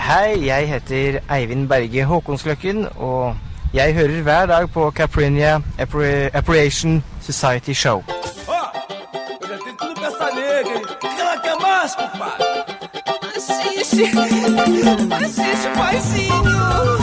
Hei, jeg heter Eivind Berge Håkonsløkken, og jeg hører hver dag på Caprinia Appreciation Society Show. Eu já tenho tudo pra essa nega, hein? O que ela quer mais, compadre? Assiste, paizinho.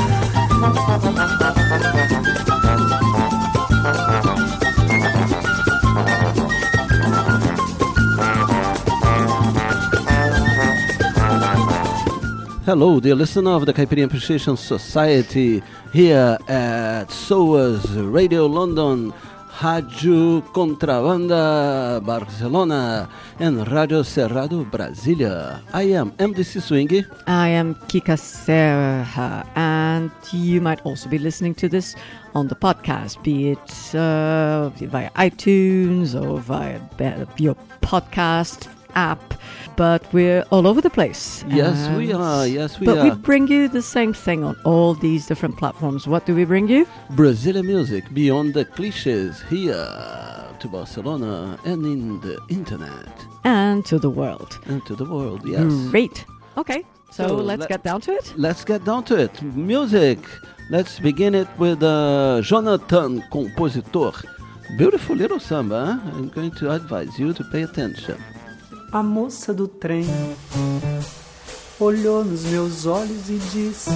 Hello, dear listener of the Caipirinha Appreciation Society, here at SOAS Radio London, Rádio Contrabanda Barcelona, and Radio Cerrado Brasilia. I am MDC Swing. I am Kika Serra, and you might also be listening to this on the podcast, be it via iTunes or via your podcast app, but we're all over the place. Yes, we are. But we bring you the same thing on all these different platforms. What do we bring you? Brazilian music beyond the cliches here to Barcelona and in the internet. And to the world. And to the world, yes. Great. Okay, so let's get down to it. Let's get down to it. Music. Let's begin it with Jonathan, compositor. Beautiful little samba, huh? I'm going to advise you to pay attention. A moça do trem olhou nos meus olhos e disse: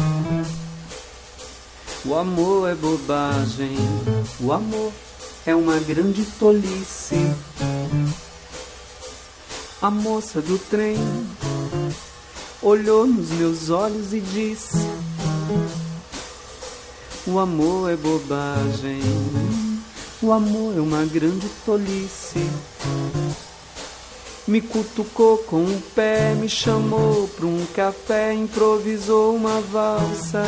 o amor é bobagem, o amor é uma grande tolice. A moça do trem olhou nos meus olhos e disse: o amor é bobagem, o amor é uma grande tolice. Me cutucou com o pé, me chamou pra um café, improvisou uma valsa.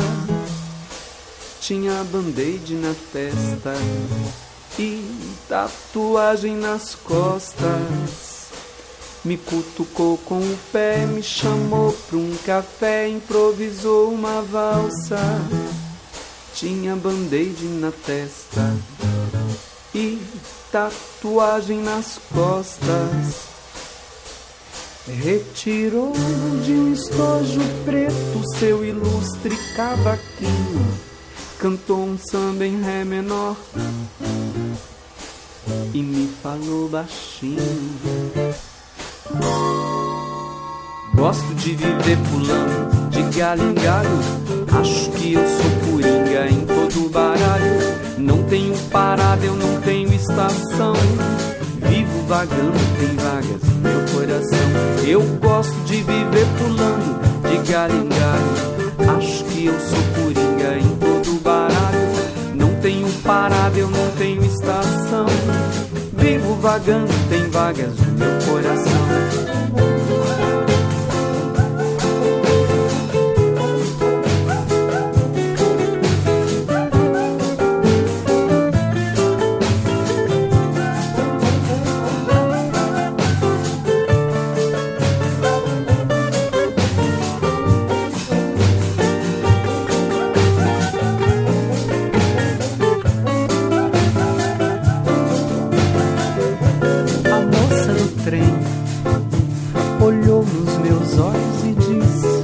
Tinha band-aid na testa e tatuagem nas costas. Me cutucou com o pé, me chamou pra um café, improvisou uma valsa. Tinha band-aid na testa e tatuagem nas costas. Retirou de um estojo preto seu ilustre cavaquinho, cantou um samba em ré menor e me falou baixinho. Gosto de viver pulando de galho em galho, acho que eu sou coringa em todo baralho. Não tenho parada, eu não tenho estação, vivo vagando, tem vagas no meu coração. Eu gosto de viver pulando de galho em galho, acho que eu sou coringa em todo baralho. Não tenho parada, eu não tenho estação, vivo vagando, tem vagas no meu coração. Olhou nos meus olhos e disse: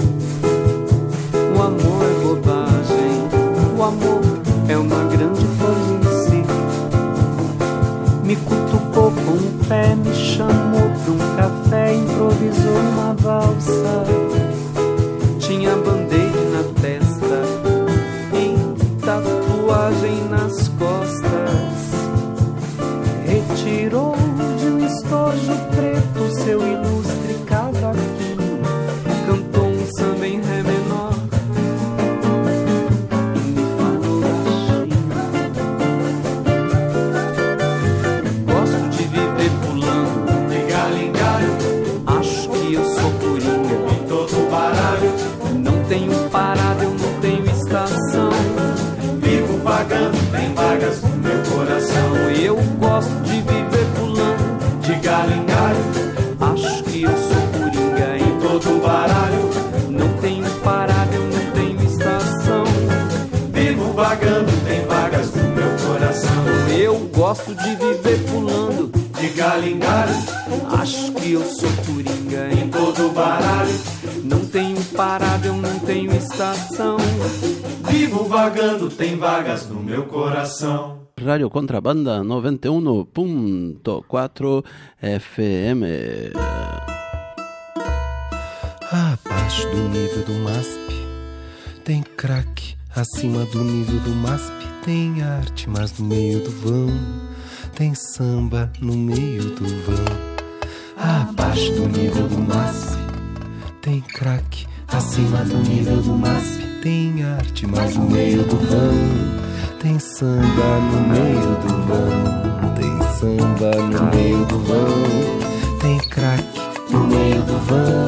o amor é bobagem, o amor é uma grande tolice. Me cutucou com o pé, me chamou pra um café, improvisou uma valsa. Tinha band-aid na testa e tatuagem nas costas. Retirou de um estojo preto seu ilustre cavaquinho, cantou um samba em ré menor e me falou baixinho. Gosto de viver pulando de galho em galho, acho que eu sou coringa em todo baralho. Não tenho parada, eu não tenho estação, vivo vagando, tem vagas no meu coração. Eu gosto de viver pulando de galho em galho, acho que eu sou coringa em todo baralho. Não tenho parada, eu não tenho estação, vivo vagando, tem vagas no meu coração. Eu gosto de viver pulando de galho em galho, acho que eu sou coringa em todo baralho. Não tenho parada, eu não tenho estação. Vivo vagando, tem vagas no meu coração. Rádio Contrabanda 91.4 FM. Abaixo do nível do MASP tem crack, acima do nível do MASP tem arte, mas no meio do vão tem samba no meio do vão. Abaixo do nível do MASP tem crack, acima do nível do MASP tem arte, mas no meio do vão tem samba no meio do vão. Tem samba no meio do vão, tem crack no meio do vão,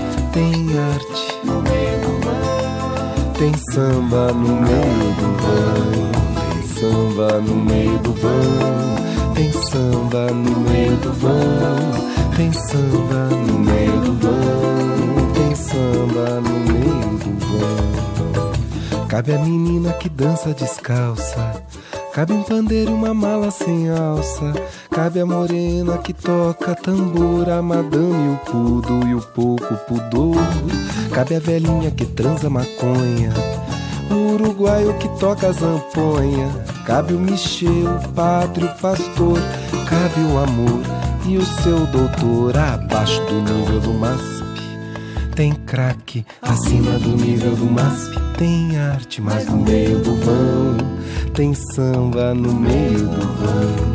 tem arte no meio do vão. Tem samba no meio do vão, tem samba no meio do vão, tem samba no meio do vão, tem samba no meio do vão, tem samba no meio do vão. Cabe a menina que dança descalça, cabe um pandeiro e uma mala sem alça, cabe a morena que toca tambor, a madame, o pudo e o pouco pudor, cabe a velhinha que transa maconha, o uruguaio que toca zamponha, cabe o Michel, o padre, o pastor, cabe o amor e o seu doutor. Abaixo do nível do MASP tem crack, acima do nível do MASP tem arte, mas no meio do vão tem samba no meio do vão.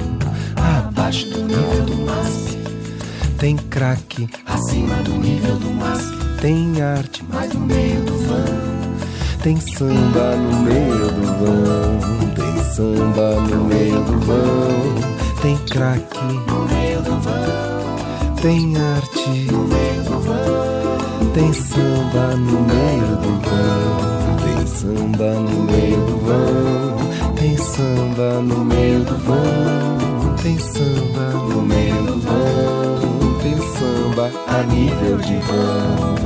Abaixo do nível do MASP tem crack, acima do nível do MASP tem arte, mas no meio do vão tem samba no meio do vão. Tem samba no meio do vão, tem crack no meio do vão, tem arte no meio do vão, tem samba no meio do vão. Tem samba no meio do vão, tem samba no meio do vão, tem samba no meio do vão, tem samba a nível de vão.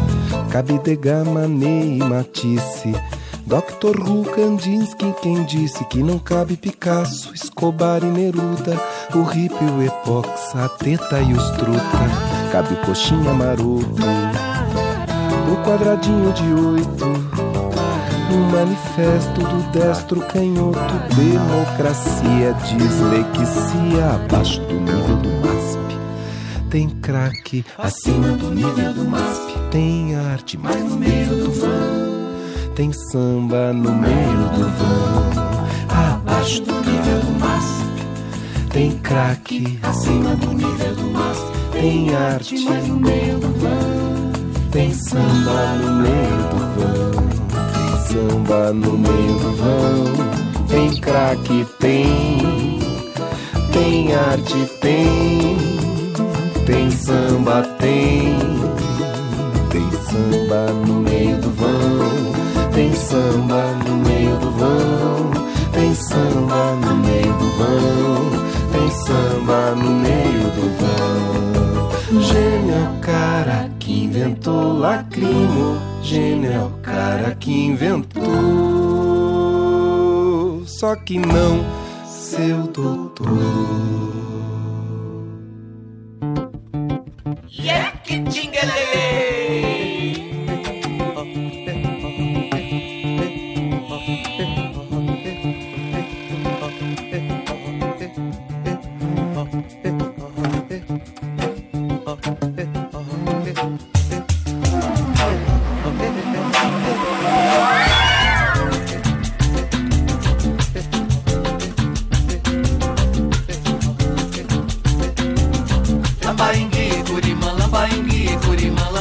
Cabe Degas, Manet e Matisse, Dr. Hu, Kandinsky, quem disse que não cabe Picasso, Escobar e Neruda, o hippie, o epox, a teta e os truta. Cabe coxinha maroto, o quadradinho de 8, o manifesto do destro canhoto, democracia, dislexia. Abaixo do nível do MASP tem crack, acima do nível do MASP tem arte, mas no meio do vão tem samba no meio do vão. Abaixo do nível do MASP tem crack, acima do nível do MASP tem arte, mas no meio do vão tem samba no meio do vão. Tem samba no meio do vão, tem crack, tem arte, tem samba, tem samba no meio do vão, tem samba no meio do vão, tem samba no meio do vão, tem samba no meio do vão. Gênio é o cara que inventou lacrimo, gênio é o cara que inventou, só que não seu doutor. Lambaingue, Curimã,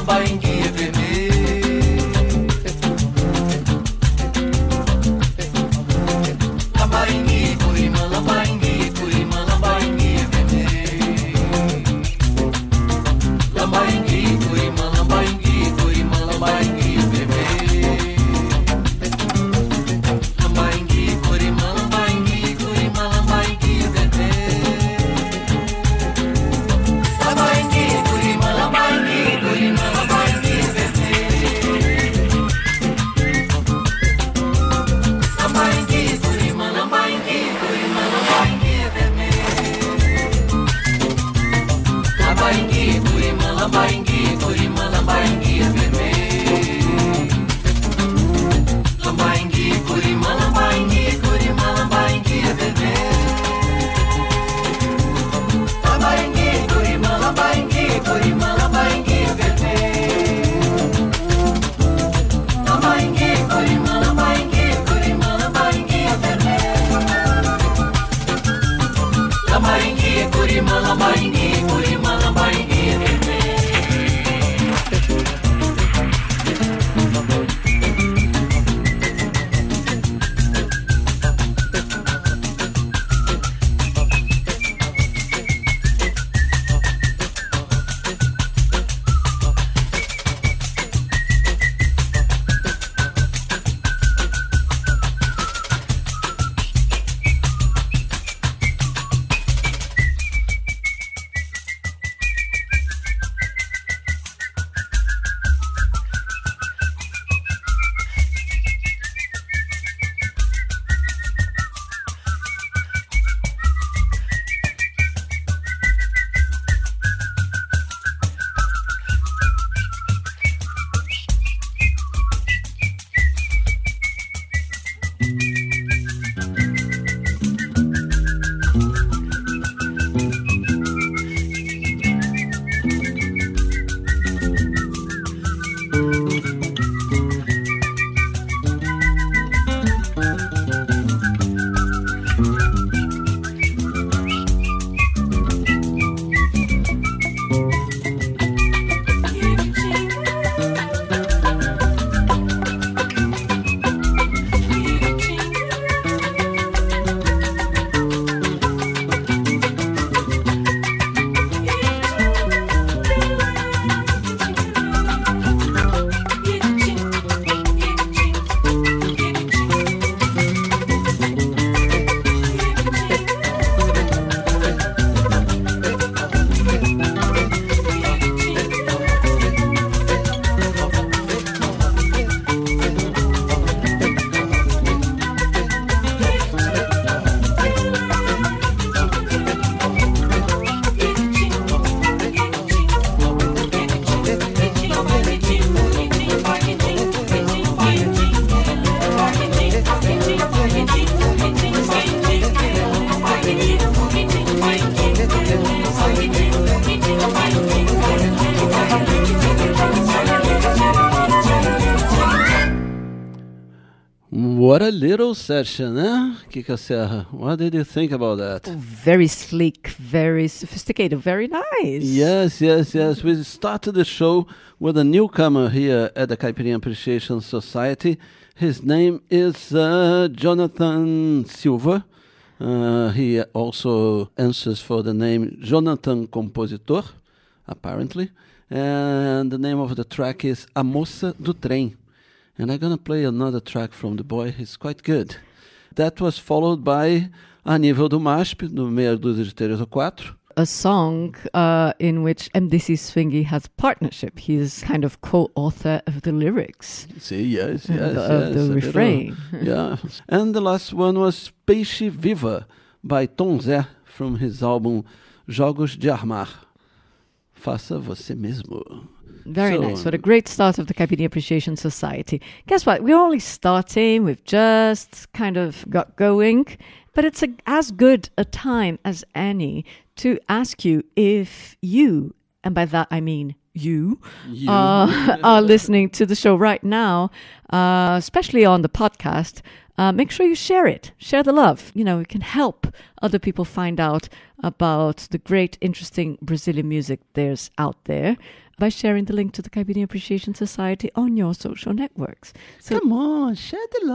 What a little session, eh, Kika Serra? What did you think about that? Very sleek, very sophisticated, very nice. Yes. We started the show with a newcomer here at the Caipirinha Appreciation Society. His name is Jonathan Silva. He also answers for the name Jonathan Compositor, apparently. And the name of the track is A Moça do Trem. And I'm going to play another track from the boy. He's quite good. That was followed by A Nível do MASP, do Meia Dúzia de 3 ou 4. A song in which MDC Swingy has partnership. He's kind of co-author of the lyrics. See, yes. Of the refrain. Yeah. And the last one was Peixe Viva by Tom Zé from his album Jogos de Armar. Faça você mesmo. Very nice. What a great start of the Caipirinha Appreciation Society. Guess what? We're only starting. We've just kind of got going. But it's as good a time as any to ask you if you, and by that I mean you. Are listening to the show right now, especially on the podcast. Make sure you share it. Share the love. You know, it can help other people find out about the great, interesting Brazilian music there's out there by sharing the link to the Caipirinha Appreciation Society on your social networks. So, come on, share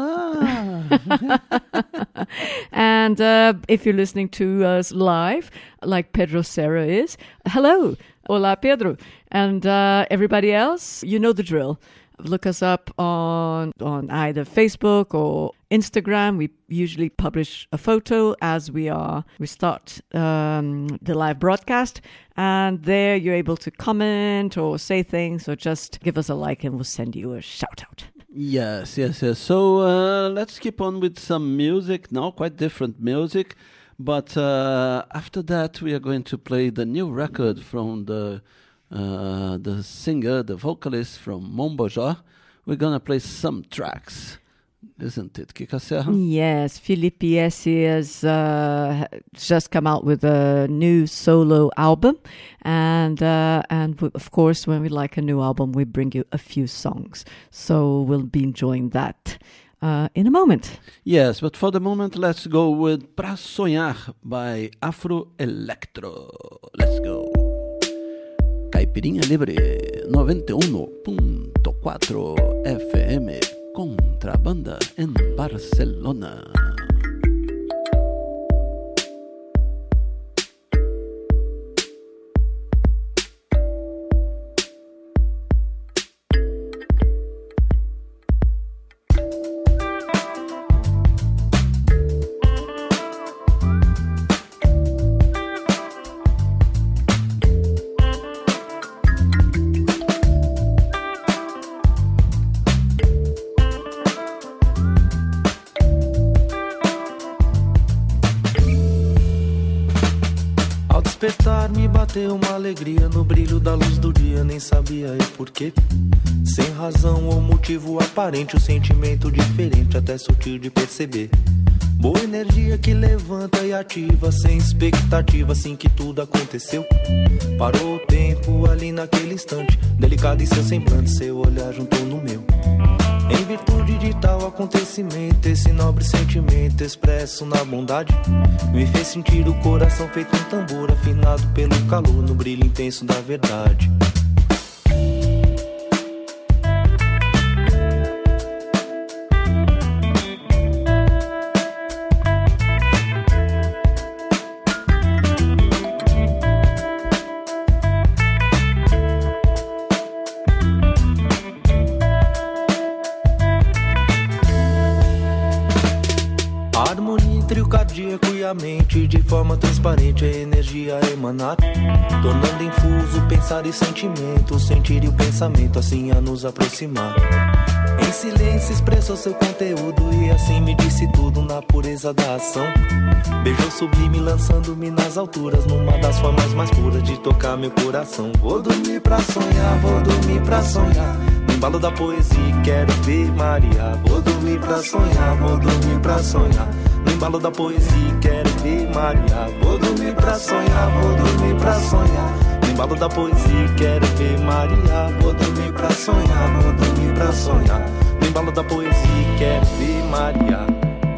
the love. And if you're listening to us live, like Pedro Serra is, hello. Hola, Pedro. And everybody else, you know the drill. Look us up on either Facebook or Instagram. We usually publish a photo as we start the live broadcast, and there you're able to comment or say things or just give us a like and we'll send you a shout out. Yes. So let's keep on with some music now, quite different music. But after that, we are going to play the new record from the singer, the vocalist from Mombojó. We're going to play some tracks, isn't it, Kika Serra? Yes, Felipe S. has just come out with a new solo album. And of course, when we like a new album, we bring you a few songs. So we'll be enjoying that in a moment. Yes, but for the moment, let's go with Pra Sonhar by Afro Electro. Let's go. Caipirinha Libre 91.4 FM Contrabanda en Barcelona. Me bateu uma alegria no brilho da luz do dia, nem sabia eu porquê. Sem razão ou motivo aparente, o sentimento diferente, até sutil de perceber. Boa energia que levanta e ativa, sem expectativa, assim que tudo aconteceu. Parou o tempo ali naquele instante, delicado em seu semblante, seu olhar juntou no meu. Em virtude de tal acontecimento, esse nobre sentimento expresso na bondade me fez sentir o coração feito um tambor, afinado pelo calor no brilho intenso da verdade. Mente, de forma transparente a energia emanar, tornando infuso pensar e sentimento, sentir e o pensamento assim a nos aproximar. Em silêncio expressou seu conteúdo e assim me disse tudo na pureza da ação. Beijou sublime lançando-me nas alturas, numa das formas mais puras de tocar meu coração. Vou dormir pra sonhar, vou dormir pra sonhar, no embalo da poesia quero ver Maria. Vou dormir pra sonhar, vou dormir pra sonhar, no embalo da poesia quero ver Maria. Vou dormir pra sonhar, vou dormir pra sonhar, no embalo da poesia quero ver Maria. Vou dormir pra sonhar, vou dormir pra sonhar, no embalo da poesia e quero ver Maria.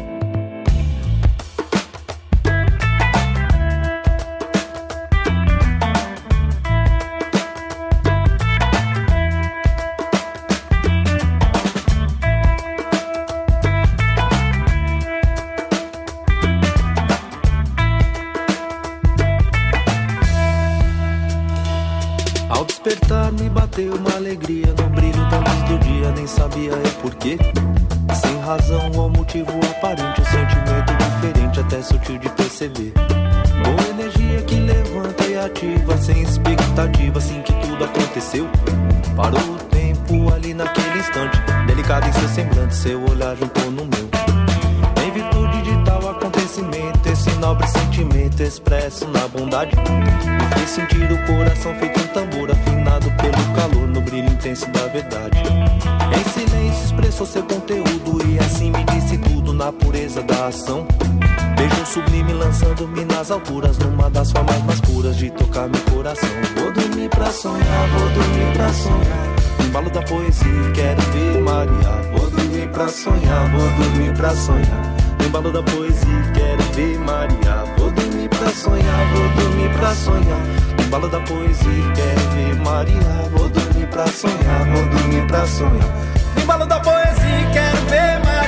Ao despertar me bateu uma alegria no brilho da luz do dia, nem sabia eu porquê. Sem razão ou motivo aparente, um sentimento diferente, até sutil de perceber. Boa energia que levanta e ativa, sem expectativa, assim que tudo aconteceu. Parou o tempo ali naquele instante, delicado em seu semblante, seu olhar juntou no meu. Em virtude de tal acontecimento, esse nobre sentimento expresso na bondade me fez sentir o coração feito um tambor, afinado pelo calor no brilho intenso da verdade. Em silêncio expressou seu conteúdo e assim me disse tudo na pureza da ação. Beijo sublime lançando-me nas alturas, numa das formas mais puras de tocar meu coração. Vou dormir pra sonhar, vou dormir pra sonhar. No embalo da poesia quero ver Maria. Vou dormir pra sonhar, vou dormir pra sonhar. No embalo da poesia quero ver Maria. Vou dormir pra sonhar, vou dormir pra sonhar. No embalo da poesia quero ver Maria. Vou dormir pra sonhar, vou dormir pra sonhar. No embalo da poesia quero ver Maria.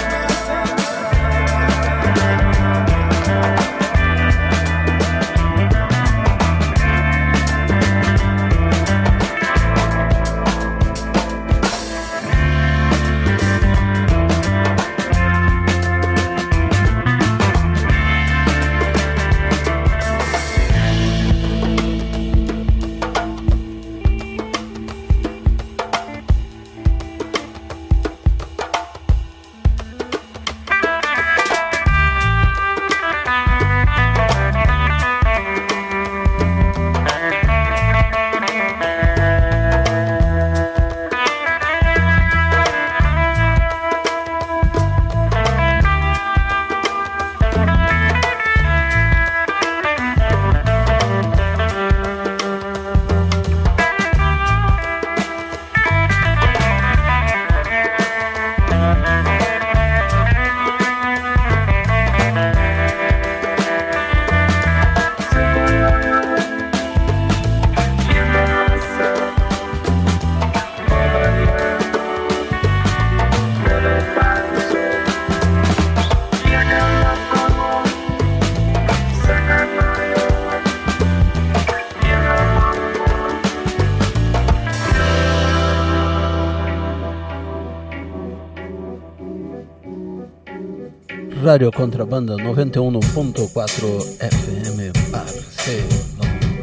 Rádio Contrabanda 91.4 FM Barcelona.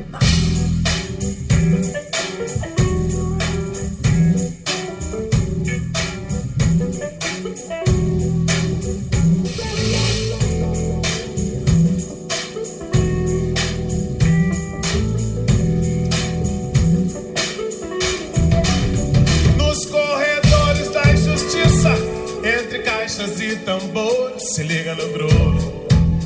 Nos corredores da injustiça, entre caixas e tambores, se liga no groove.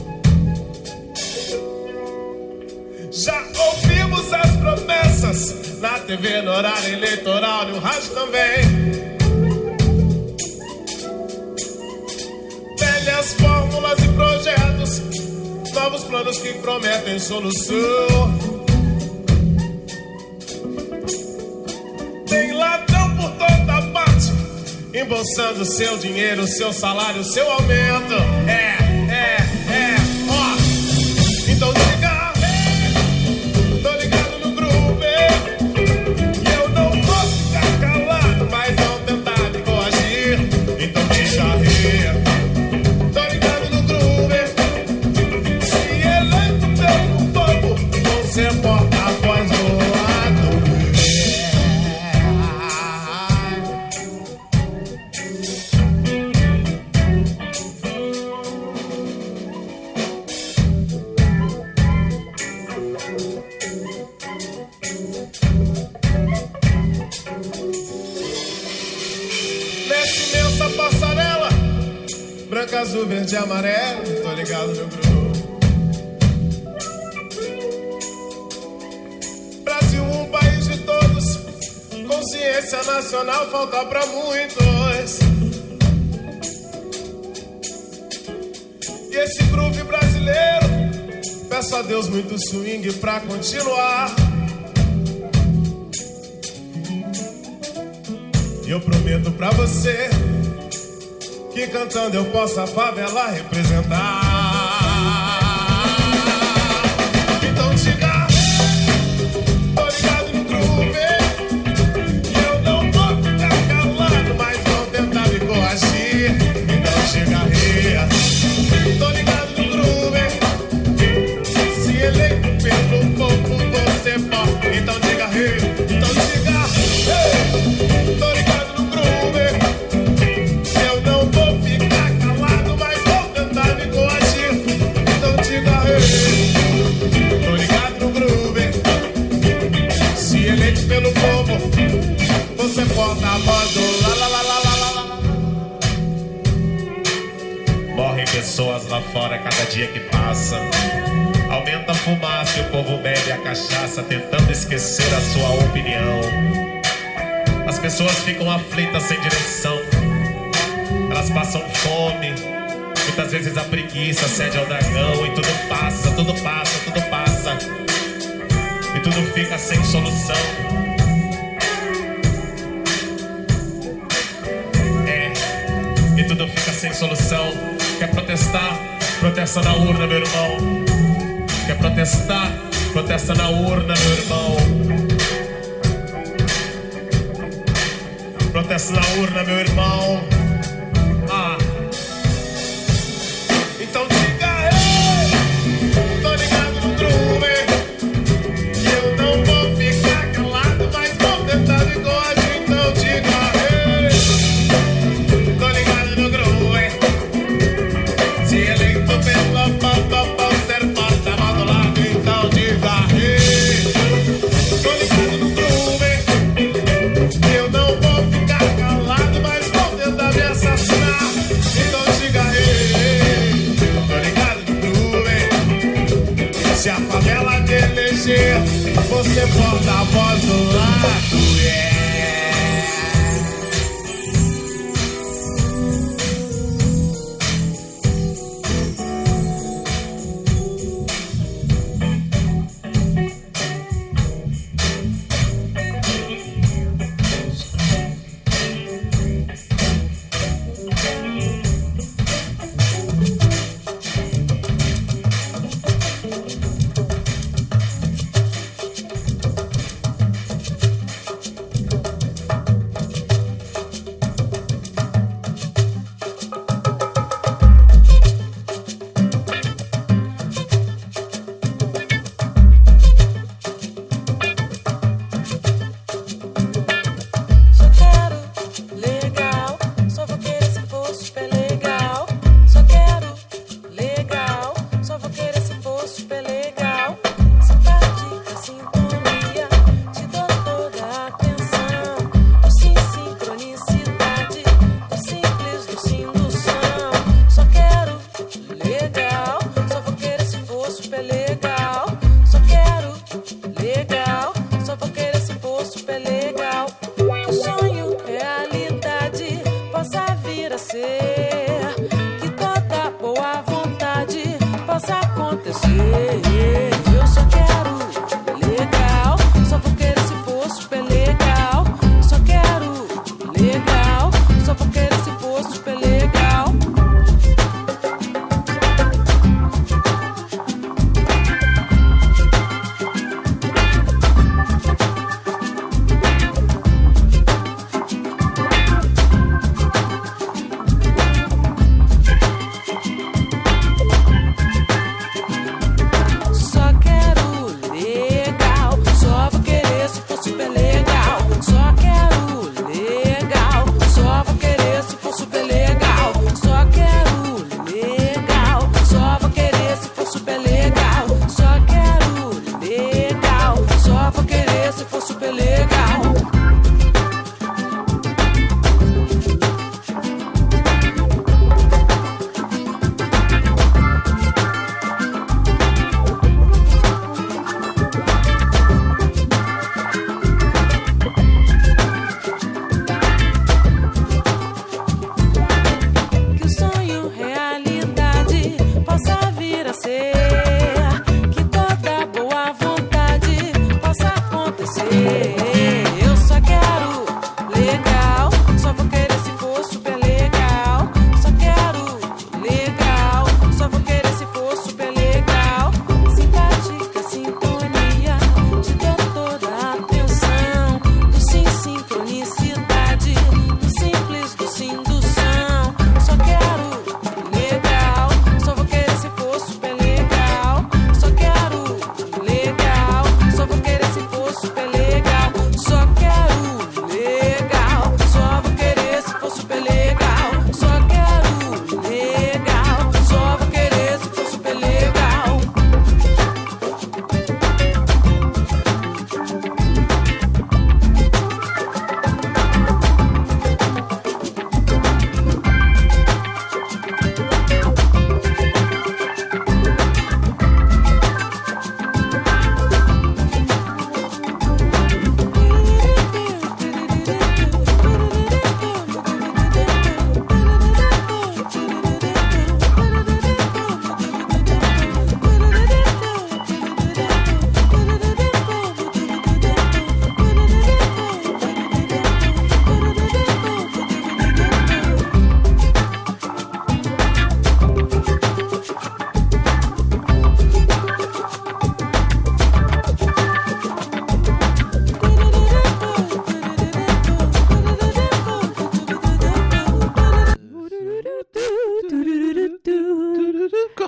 Já ouvimos as promessas na TV, no horário eleitoral, no rádio também. Velhas fórmulas e projetos, novos planos que prometem solução. Tem ladrão por toda parte, embolsando seu dinheiro, seu salário, seu aumento. Ó. Então diga, tô ligado no groove. E eu não vou ficar calado, mas vão tentar me coagir. Então diga, tô ligado no groove. Se eleito pelo povo, vou ser porta-voz do lado. Nessa imensa passarela, branca, azul, verde e amarelo, tô ligado no grupo. Brasil, país de todos, consciência nacional falta pra muitos. nesse groove brasileiro. Peço a Deus muito swing pra continuar. E eu prometo pra você que cantando eu posso a favela representar. Então diga, tô ligado no groove, e eu não vou ficar calado, mas vão tentar me corrigir. Então chega rei, tô ligado no groove, se eleito pelo povo você pode. Então diga rei, então diga hey, tô ligado no groove, eu não vou ficar calado, mas vou tentar me corrigir. Então diga hey, tô ligado no groove, se eleito pelo povo você bota a voz do lá lá lá lá lá lá lá. Morrem pessoas lá fora cada dia que passa. Aumenta a fumaça e o povo bebe a cachaça, tentando esquecer a sua opinião. As pessoas ficam aflitas sem direção, elas passam fome, muitas vezes a preguiça cede ao dragão. E tudo passa, tudo passa, tudo passa, e tudo fica sem solução. E tudo fica sem solução. Quer protestar? Protesta na urna, meu irmão. Quer protestar? Protesta na urna, meu irmão. Protesta na urna, meu irmão. Então diga ei, tô ligado no groove, e eu não vou ficar calado, mas vou tentar me corrigir. Então diga ei, tô ligado no groove, se eleito pelo povo ser porta-voz do lado. Então diga ei, tô ligado no groove, eu não vou ficar calado, mas vou tentar me assassinar. Então diga ei, tô ligado no groove, se a favela te eleger, você porta a voz do lado, yeah. Só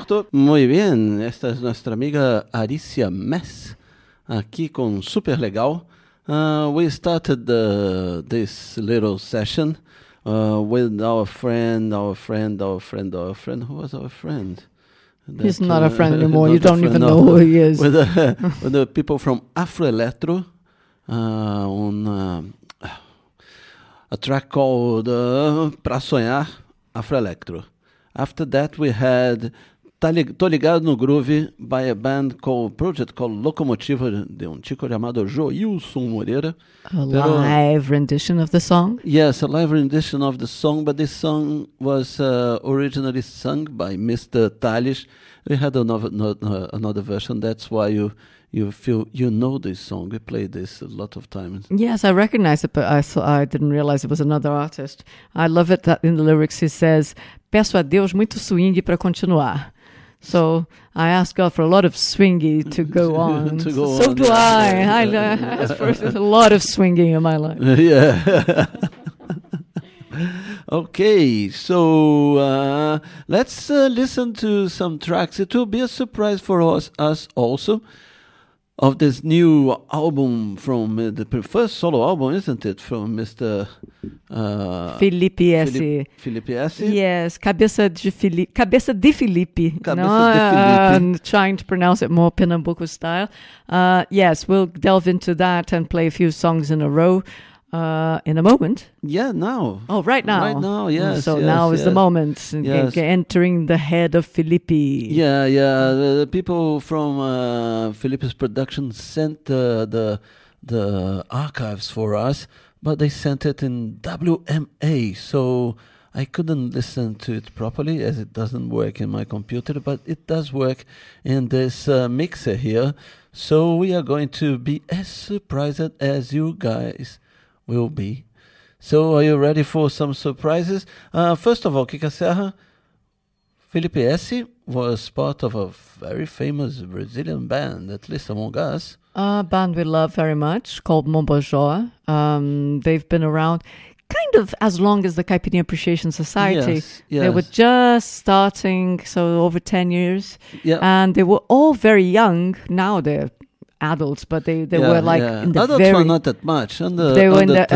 Perfecto. Muy bien. Esta es nuestra amiga Aricia Mess, aquí con Super Legal. We started this little session with our friend. Who was our friend? He's not a friend anymore. You don't even know who he is. With the people from Afro Electro on a track called Pra Sonhar, Afro Electro. After that, we had Tô Ligado no Groove by a project called Locomotiva, de chico chamado Joilson Moreira. A live rendition of the song? Yes, a live rendition of the song, but this song was originally sung by Mr. Tales. We had another version. That's why you feel you know this song. We played this a lot of times. Yes, I recognize it, but I didn't realize it was another artist. I love it that in the lyrics he says, "Peço a Deus muito swing para continuar." So I ask God for a lot of swingy to go on. So do I. I ask for a lot of swinging in my life. Yeah. Okay, so let's listen to some tracks. It will be a surprise for us also, of this new album from the first solo album, isn't it? From Mr. Felipe S. Felipe S. Yes, Cabeça de Felipe. Trying to pronounce it more Pernambuco style. Yes, we'll delve into that and play a few songs in a row. In a moment. Yeah, now. Oh, right now. Right now, yes. So now is the moment. Yes. Entering the head of Felipe. Yeah. The people from Felipe's production sent the archives for us, but they sent it in WMA, so I couldn't listen to it properly as it doesn't work in my computer, but it does work in this mixer here. So we are going to be as surprised as you guys will be. So are you ready for some surprises? First of all, Kika Serra, Felipe S. was part of a very famous Brazilian band, at least among us. A band we love very much, called Mombojó. They've been around kind of as long as the Caipirinha Appreciation Society. Yes. They were just starting, so over 10 years. Yeah. And they were all very young. Now they're adults, but they were like in the adults were not that much. They were in the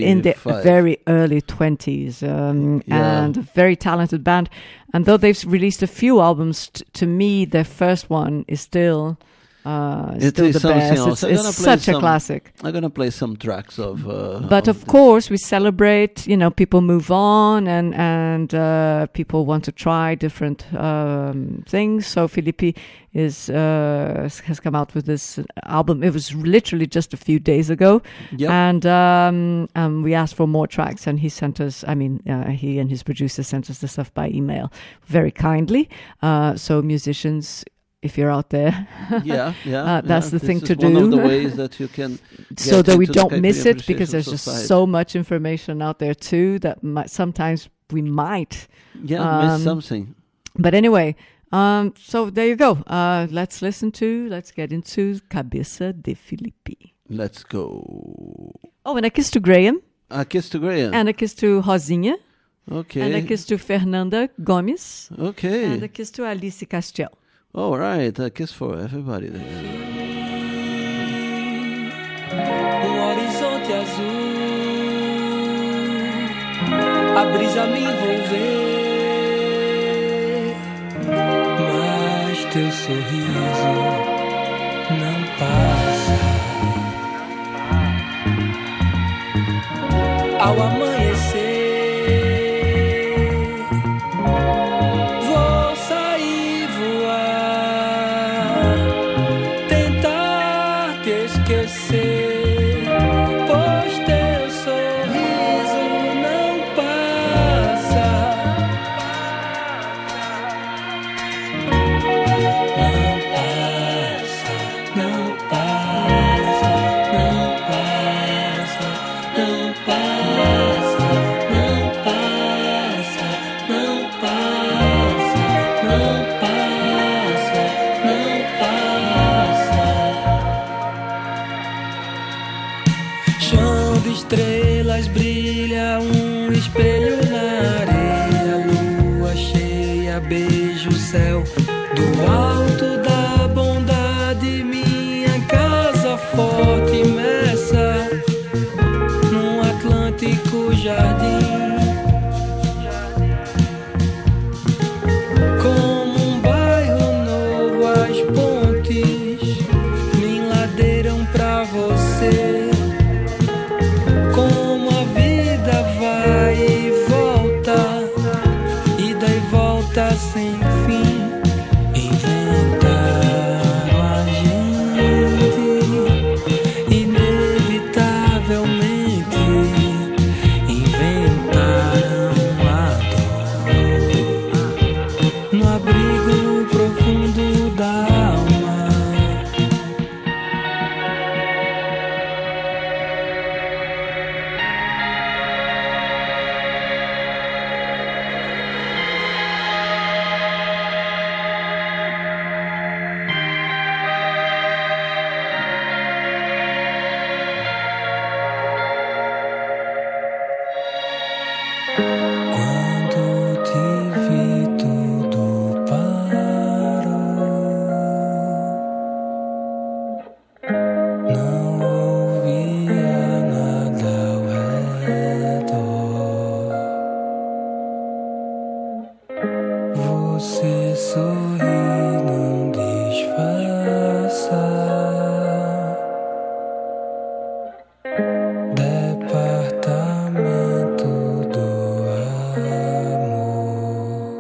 very early 20s, and a very talented band. And though they've released a few albums, to me, their first one is still the best. It's such a classic. I'm gonna play some tracks of. But of course, we celebrate. People move on, and people want to try different things. So Felipe has come out with this album. It was literally just a few days ago, and we asked for more tracks, and he sent us. He and his producer sent us the stuff by email very kindly. So musicians, if you're out there, that's the thing to do. One of the ways that you can, so that we don't miss it, because there's just so much information out there too that sometimes we might miss something. But anyway, so there you go. Let's get into Cabeça de Felipe. Let's go. Oh, and a kiss to Graham. A kiss to Graham. And a kiss to Rosinha. Okay. And a kiss to Fernanda Gomes. Okay. And a kiss to Alice Castiel. All right, a kiss for everybody there. Horizonte azul, a brisa me envolver, mas teu sorriso não passa. Ao amanhecer, pois teu sorriso não passa. Não passa, não passa, não passa, não passa. Do alto da bondade, minha casa forte imersa num Atlântico jardim. Como um bairro novo, as pontes me enladeiram pra você. Como a vida vai e volta, ida e volta sem fim. Inventaram a gente, inevitavelmente. Inventaram a dor no abrigo profundo da alma. Quando te vi, tudo parou. Não ouvia nada ao redor. Você sorri, não disfarça. Departamento do amor.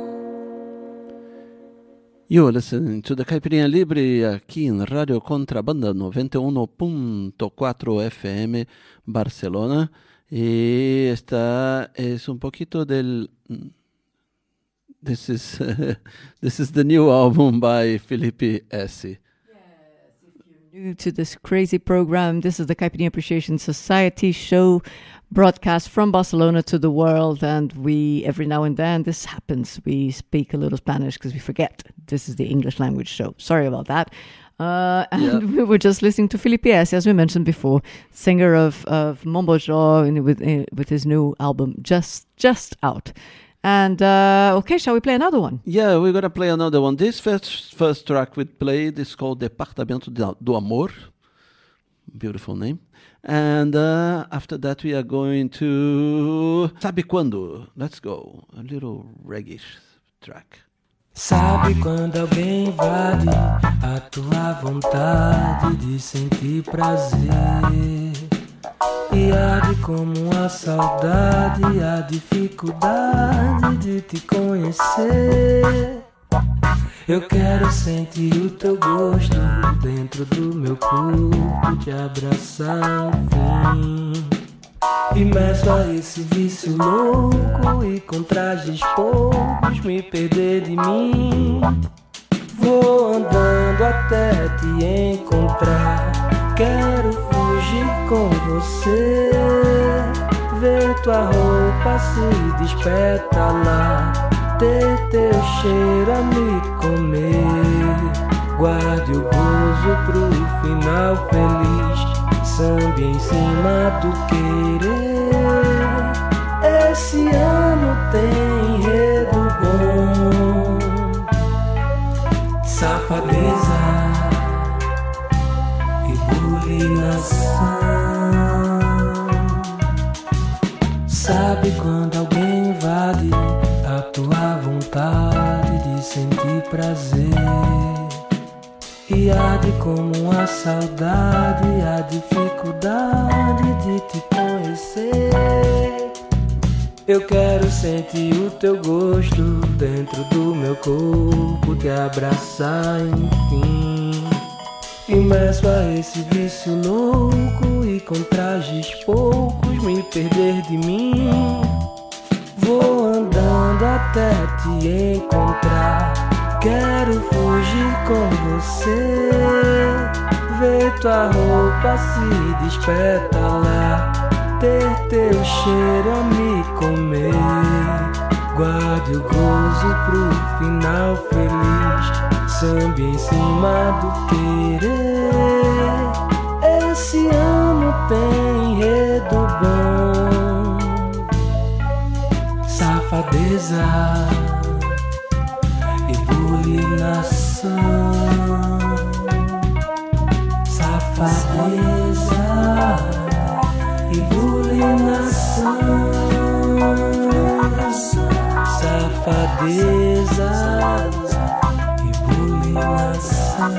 You're listening to the Caipirinha Libre aqui em Rádio Contrabanda 91.4 FM Barcelona. Y esta es un poquito del... This is the new album by Felipe Essi. New to this crazy program. This is the Caipirinha Appreciation Society show broadcast from Barcelona to the world, and we, every now and then, this happens. We speak a little Spanish because we forget this is the English language show. Sorry about that. And we were just listening to Felipe Essi, as we mentioned before, singer of Mambo Joe, with his new album just out. And, okay, shall we play another one? Yeah, we're going to play another one. This first track we played is called Departamento do Amor. Beautiful name. And after that we are going to Sabe Quando. Let's go. A little reggae track. Sabe quando alguém invade a tua vontade de sentir prazer? E arde como a saudade, a dificuldade de te conhecer. Eu quero sentir o teu gosto dentro do meu corpo, te abraçar enfim. Imerso a esse vício louco e com trajes poucos me perder de mim. Vou andando até te encontrar, quero fugir com você, ver tua roupa se despetalar, ter teu cheiro a me comer. Guarde o gozo pro final feliz, samba em cima do querer. Esse ano tem enredo bom, safadeza e bulinação. Sabe quando alguém invade a tua vontade de sentir prazer? E arde como a saudade, a dificuldade de te conhecer. Eu quero sentir o teu gosto dentro do meu corpo, te abraçar enfim. Imerso a esse vício louco e com trajes poucos me perder de mim. Vou andando até te encontrar, quero fugir com você, ver tua roupa se despetalar, ter teu cheiro a me comer. Guarde o gozo pro final feliz, samba em cima do querer. Esse ano tem enredo bom, safadeza e bulinação. safadeza e bulinação, safadeza e bulinação,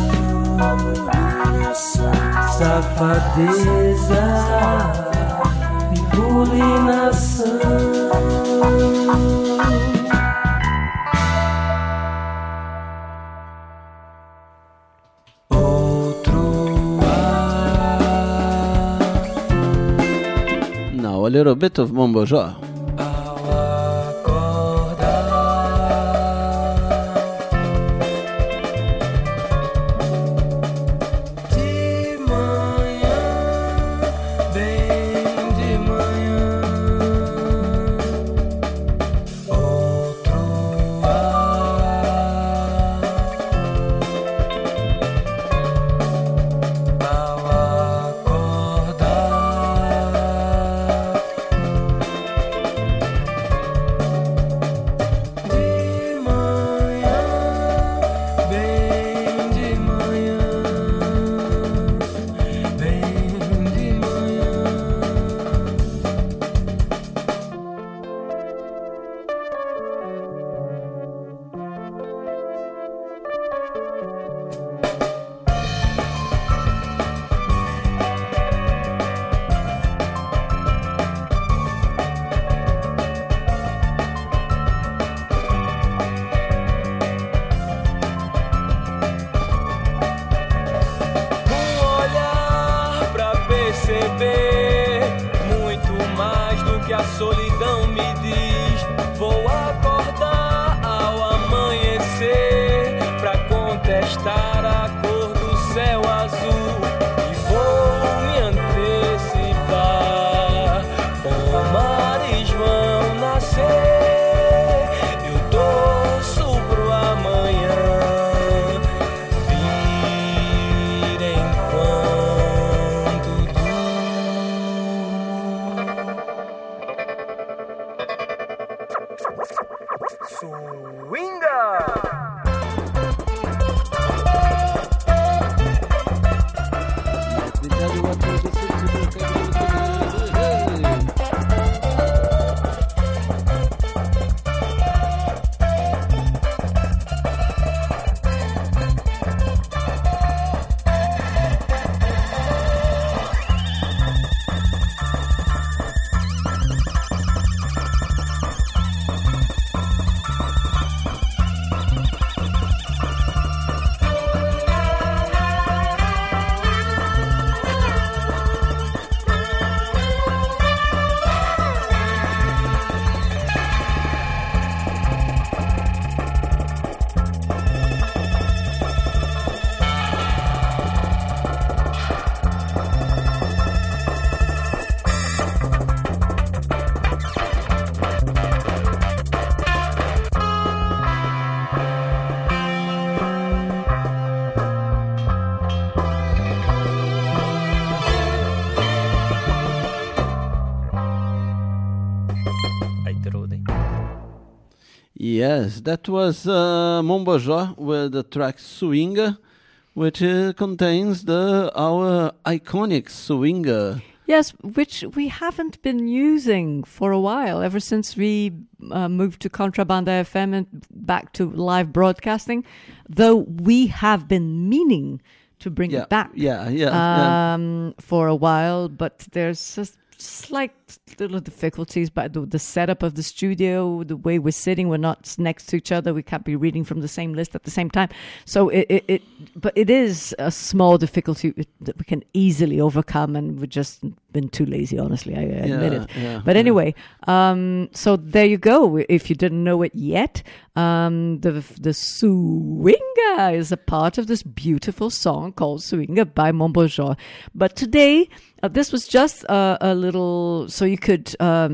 safadeza e bulinação. Now a little bit of Mombojó. Solidão me diz, vou acordar ao amanhecer pra contestar a cor do céu azul e vou me antecipar. Mares vão nascer, eu torço pro amanhã vir enquanto Yes, that was Mombojó with the track Swinga, which contains our iconic Swinga. Yes, which we haven't been using for a while, ever since we moved to Contrabanda FM and back to live broadcasting, though we have been meaning to bring it back for a while, but there's just slight little difficulties by the setup of the studio, the way we're sitting, we're not next to each other, we can't be reading from the same list at the same time. So but it is a small difficulty that we can easily overcome, and we've just been too lazy, honestly, I admit it. Yeah, but anyway, so there you go. If you didn't know it yet, the Swinga is a part of this beautiful song called Swinga by Mombojó. But today, this was just a little, so you could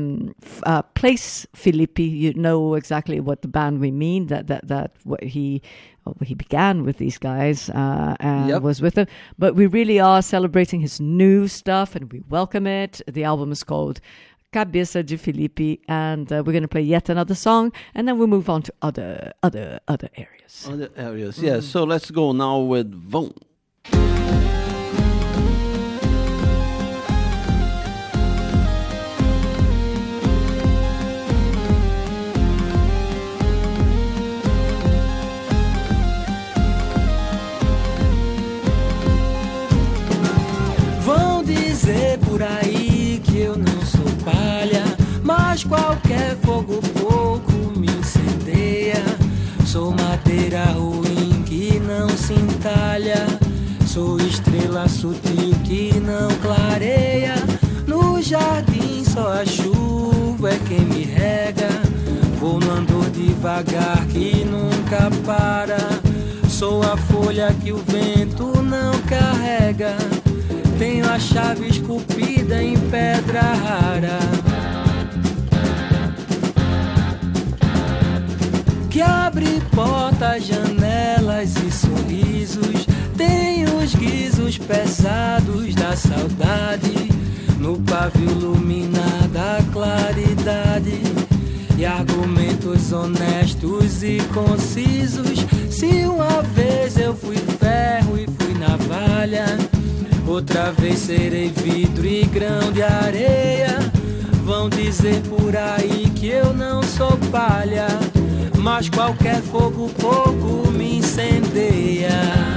place Filippi. You know exactly what the band we mean. That what he began with these guys and was with them. But we really are celebrating his new stuff, and we welcome it. The album is called Cabeça de Felipe, and we're going to play yet another song, and then we'll move on to other areas. Other areas, yes. So let's go now with Vão. Vão dizer por aí que eu não sou palha, mas qualquer fogo pouco me incendeia. Sou madeira ruim que não se entalha, sou estrela sutil que não clareia. No jardim só a chuva é quem me rega, vou no andor devagar que nunca para. Sou a folha que o vento não carrega, tenho a chave esculpida em pedra rara, que abre portas, janelas e sorrisos. Tenho os guizos pesados da saudade, no pavio iluminada a claridade, e argumentos honestos e concisos. Se uma vez eu fui ferro e fui navalha, outra vez serei vidro e grão de areia. Vão dizer por aí que eu não sou palha, mas qualquer fogo pouco me incendeia.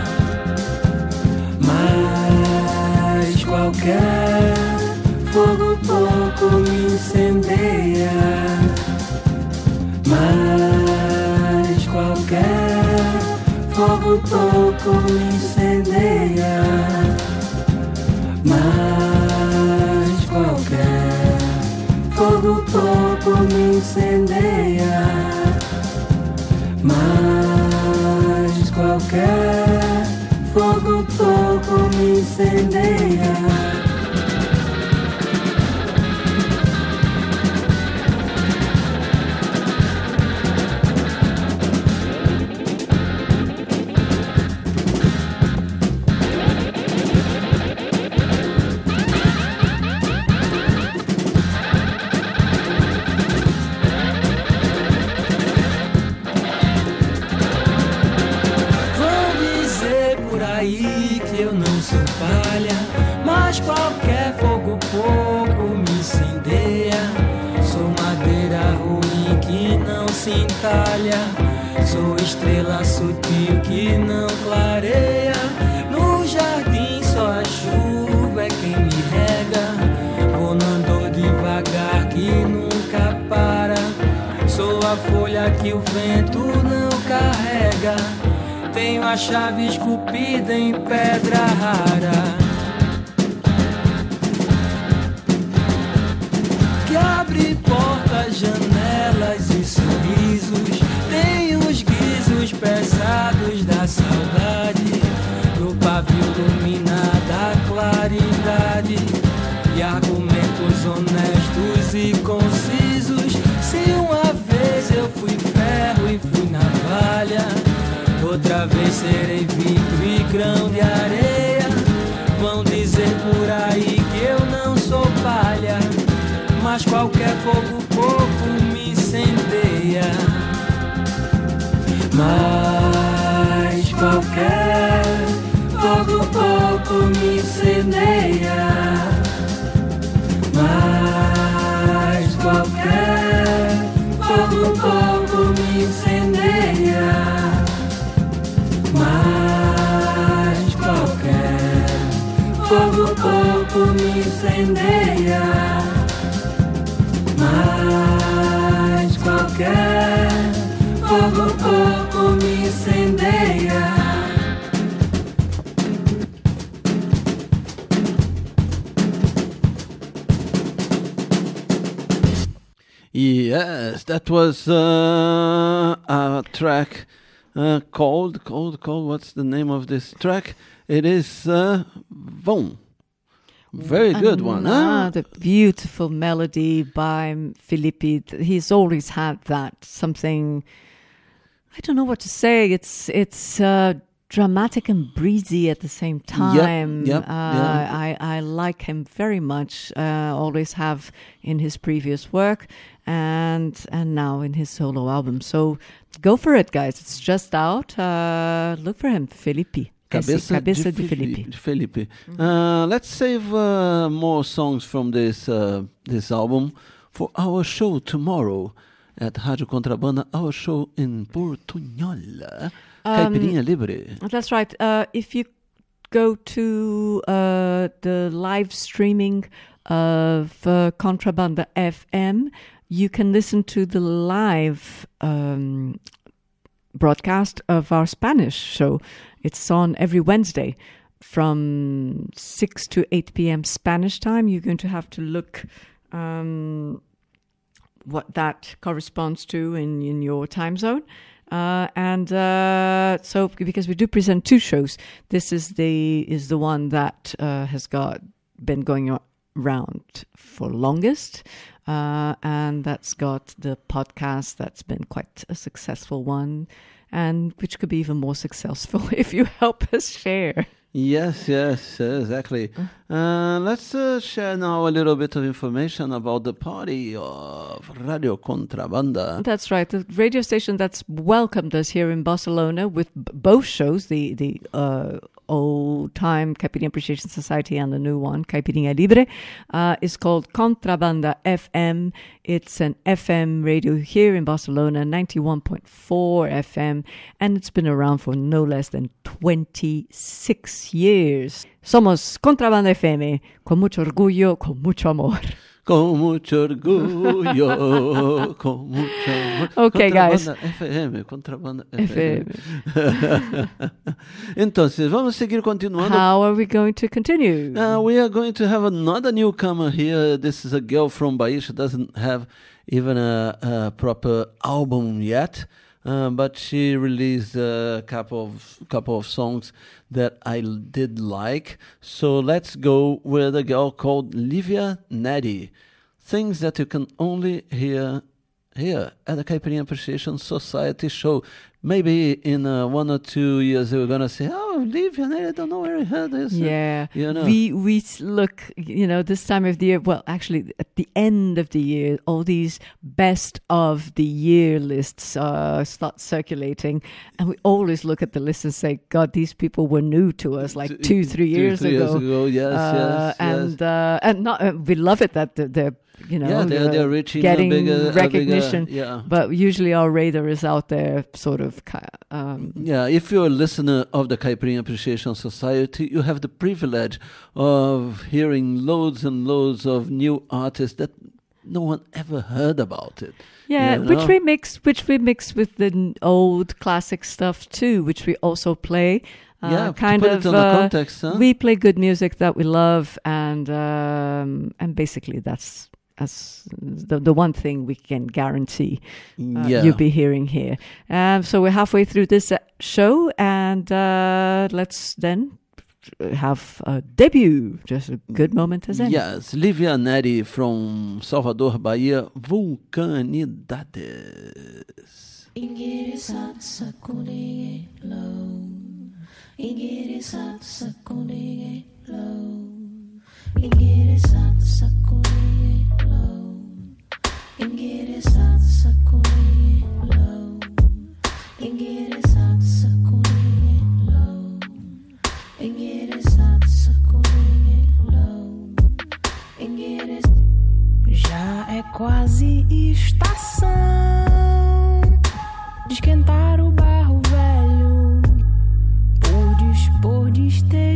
Mas qualquer fogo pouco me incendeia. Mas qualquer fogo pouco me incendeia. Mas qualquer fogo pouco me incendeia. Mas qualquer fogo pouco me incendeia. Pouco me incendeia, sou madeira ruim que não se entalha, sou estrela sutil que não clareia. No jardim só a chuva é quem me rega, vou no andor devagar que nunca para. Sou a folha que o vento não carrega, tenho a chave esculpida em pedra rara, abre portas, janelas e sorrisos. Tem os guizos pesados da saudade, no pavio iluminada a claridade, e argumentos honestos e concisos. Se uma vez eu fui ferro e fui navalha, outra vez serei vidro e grão de areia. Vão dizer por aí que eu não sou palha, mas qualquer fogo pouco me incendeia. Mas qualquer fogo pouco me incendeia. Mas qualquer fogo pouco me incendeia. Mas qualquer fogo pouco me incendeia. Mas qualquer fogo pouco me incendeia. Yes, that was a track called, what's the name of this track? It is Vão. Very good one, huh? The beautiful melody by Felipe. He's always had that something. I don't know what to say. It's dramatic and breezy at the same time. Yep. I like him very much. Always have in his previous work and now in his solo album. So go for it, guys. It's just out. Look for him, Felipe. Cabeça de Felipe. Let's save more songs from this album for our show tomorrow at Rádio Contrabanda, our show in Portunhol. Caipirinha Libre. That's right. If you go to the live streaming of Contrabanda FM, you can listen to the live broadcast of our Spanish show. It's on every Wednesday from 6 to 8 p.m. Spanish time. You're going to have to look what that corresponds to in your time zone. So because we do present two shows, this is the one that has been going around for longest, and that's got the podcast that's been quite a successful one, and which could be even more successful if you help us share. Yes, exactly. Let's share now a little bit of information about the party of Radio Contrabanda. That's right. The radio station that's welcomed us here in Barcelona with both shows, the old-time Caipirinha Appreciation Society and the new one, Caipirinha Libre, is called Contrabanda FM. It's an FM radio here in Barcelona, 91.4 FM, and it's been around for no less than 26 years. Somos Contrabanda FM, con mucho orgullo, con mucho amor. Con mucho orgullo, con mucho amor. Okay, guys. Contrabanda FM. Entonces, vamos a seguir continuando. How are we going to continue? We are going to have another newcomer here. This is a girl from Bahia. She doesn't have even a proper album yet. But she released a couple of songs that I did like. So let's go with a girl called Livia Neri. Things that you can only hear here at the Caipirinha Appreciation Society show. Maybe in 1 or 2 years we're gonna say, "Oh, Livia Neri, I don't know where I heard this." Yeah, you know. We look, this time of the year. Well, actually, at the end of the year, all these best of the year lists start circulating, and we always look at the list and say, "God, these people were new to us like 2-3 years ago." Yes, and we love it that they're. They're reaching getting a bigger recognition. Yeah. But usually our radar is out there, sort of. If you're a listener of the Caipirinha Appreciation Society, you have the privilege of hearing loads and loads of new artists that no one ever heard about it. Yeah, which we mix with the old classic stuff too, which we also play. Kind of. Put it on the context, huh? We play good music that we love, and basically that's the one thing we can guarantee you'll be hearing here. So we're halfway through this show, and let's then have a debut. Just a good moment as any. Yes, Livia Neri from Salvador, Bahia, Vulcanidades. Já é quase estação de esquentar o barro velho por dispor de esteio.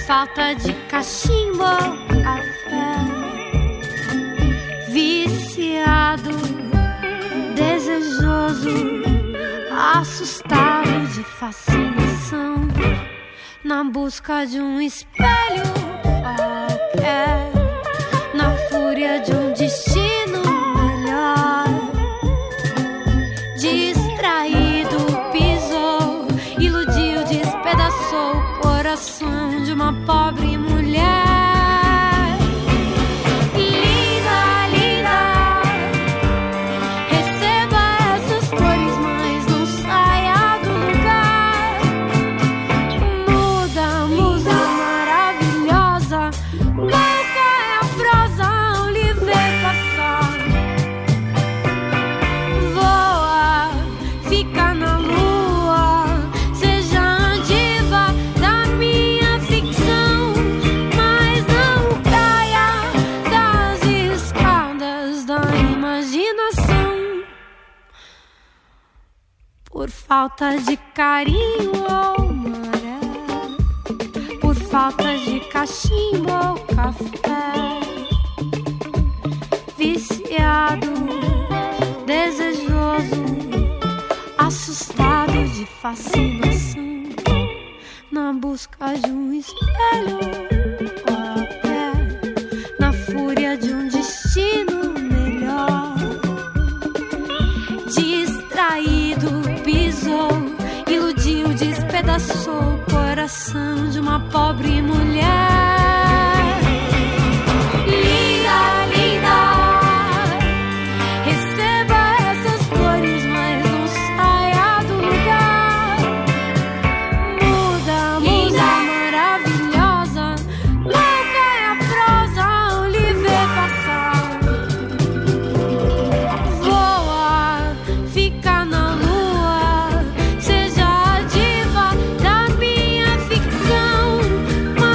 falta de cachimbo ou café, viciado, desejoso, assustado de fascinação, na busca de um espelho qualquer, na fúria de um destino melhor, distraído, pisou, iludiu, despedaçou o coração de uma pobre mulher. Por falta de carinho ou maré, por falta de cachimbo ou café, viciado, desejoso, assustado de fascinação, na busca de um espelho qualquer, na fúria de um destino melhor, distraído, pisou, iludiu, despedaçou o coração de uma pobre mulher. Linda, linda, receba essas flores, mas não saia do lugar. Muda, muda, maravilhosa, louca é a prosa ao lhe ver passar. Voa, fica na lua, seja a diva da minha ficção,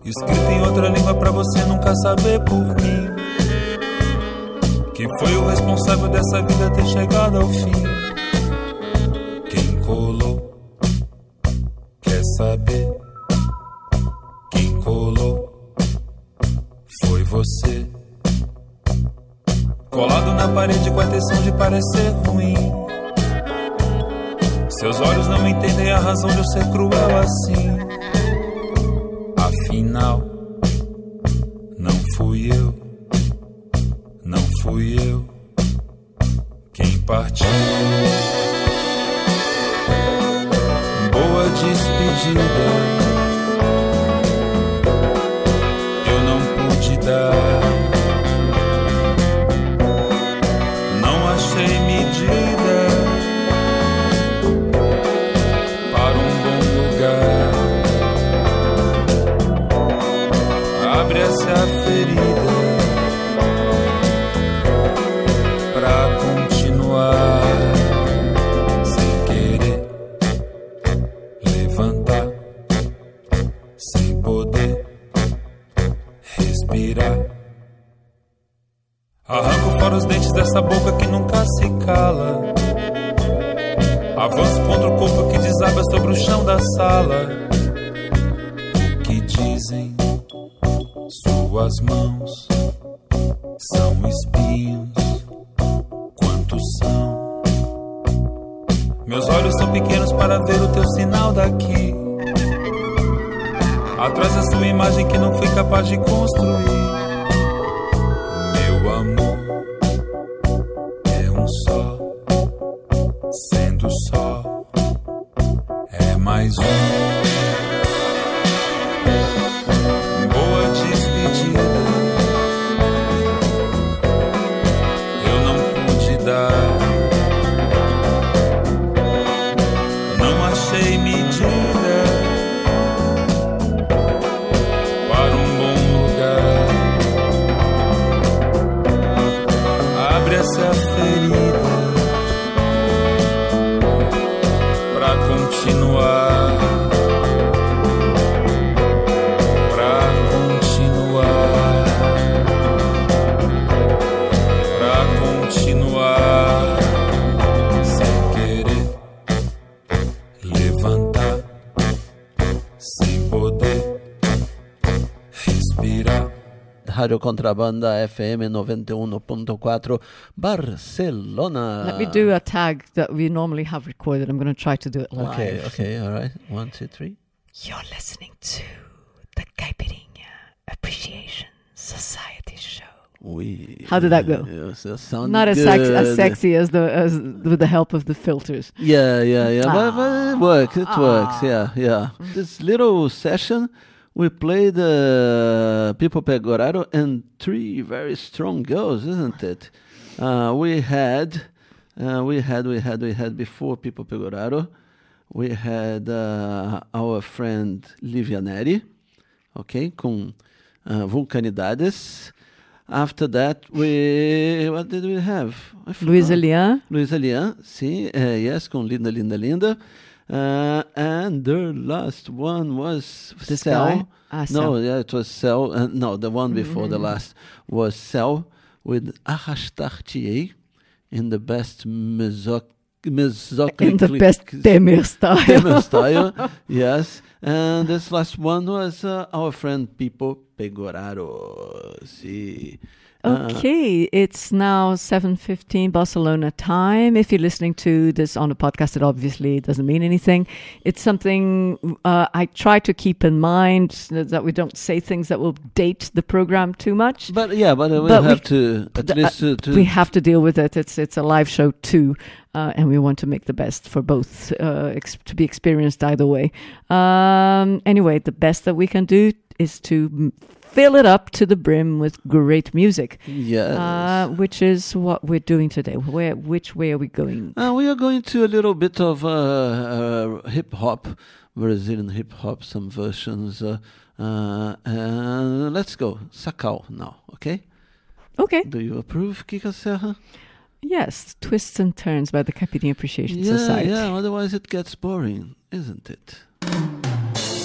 escrito em outra língua pra você nunca saber por mim. Quem foi o responsável dessa vida ter chegado ao fim? Quem colou? Quer saber? Quem colou? Foi você. Colado na parede com a intenção de parecer ruim. Seus olhos não entendem a razão de eu ser cruel assim. Afinal, não fui eu quem partiu. Boa despedida, eu não pude dar. Não achei medida para um bom lugar. Abre-se a ferida pra continuar, sem querer levantar, sem poder respirar. Arranco fora os dentes dessa boca que nunca se cala. Avanço contra o corpo que desaba sobre o chão da sala. O que dizem suas mãos são espinhos. Quantos são? Meus olhos são pequenos para ver o teu sinal daqui. Atrás da sua imagem que não fui capaz de construir. Meu amor é um só, sendo só é mais um. Boa despedida, eu não pude dar. Não achei medida para um bom lugar. Abre essa ferida pra continuar. Sem querer levantar, sem poder respirar. Rádio Contrabanda FM 91.4 Barcelona. Let me do a tag that we normally have recorded. I'm going to try to do it live. Okay, all right. 1, 2, 3. You're listening to the Caipirinha Appreciation Society Show. How did that go? Yes, that Not as good. sexy as with the help of the filters. Yeah. But it works. It works. Yeah. This little session, we played Pipo Pegoraro and 3 very strong girls, isn't it? We had before Pipo Pegoraro, we had our friend Livia Neri, okay, com Vulcanidades. After that, what did we have? Luísa Lian, sim, yes, com Linda, Linda, Linda. And the last one was this Cell. guy? No, yeah, it was Cell. No, the one before the last was Cell with Arrastar-te-ei in the best in the best Temer style. Yes. And this last one was our friend Pipo Pegoraro. See. Okay, it's now 7:15 Barcelona time. If you're listening to this on a podcast, it obviously doesn't mean anything. It's something I try to keep in mind that we don't say things that will date the program too much. But we have to at least we have to deal with it. It's a live show too, and we want to make the best for both to be experienced either way. Anyway, the best that we can do is to fill it up to the brim with great music. Yes. Which is what we're doing today. Which way are we going? We are going to a little bit of hip-hop, Brazilian hip-hop, some versions. And let's go. Sacau now, okay? Okay. Do you approve, Kika Serra? Yes, Twists and Turns by the Caipirinha Appreciation Society. Yeah, otherwise it gets boring, isn't it?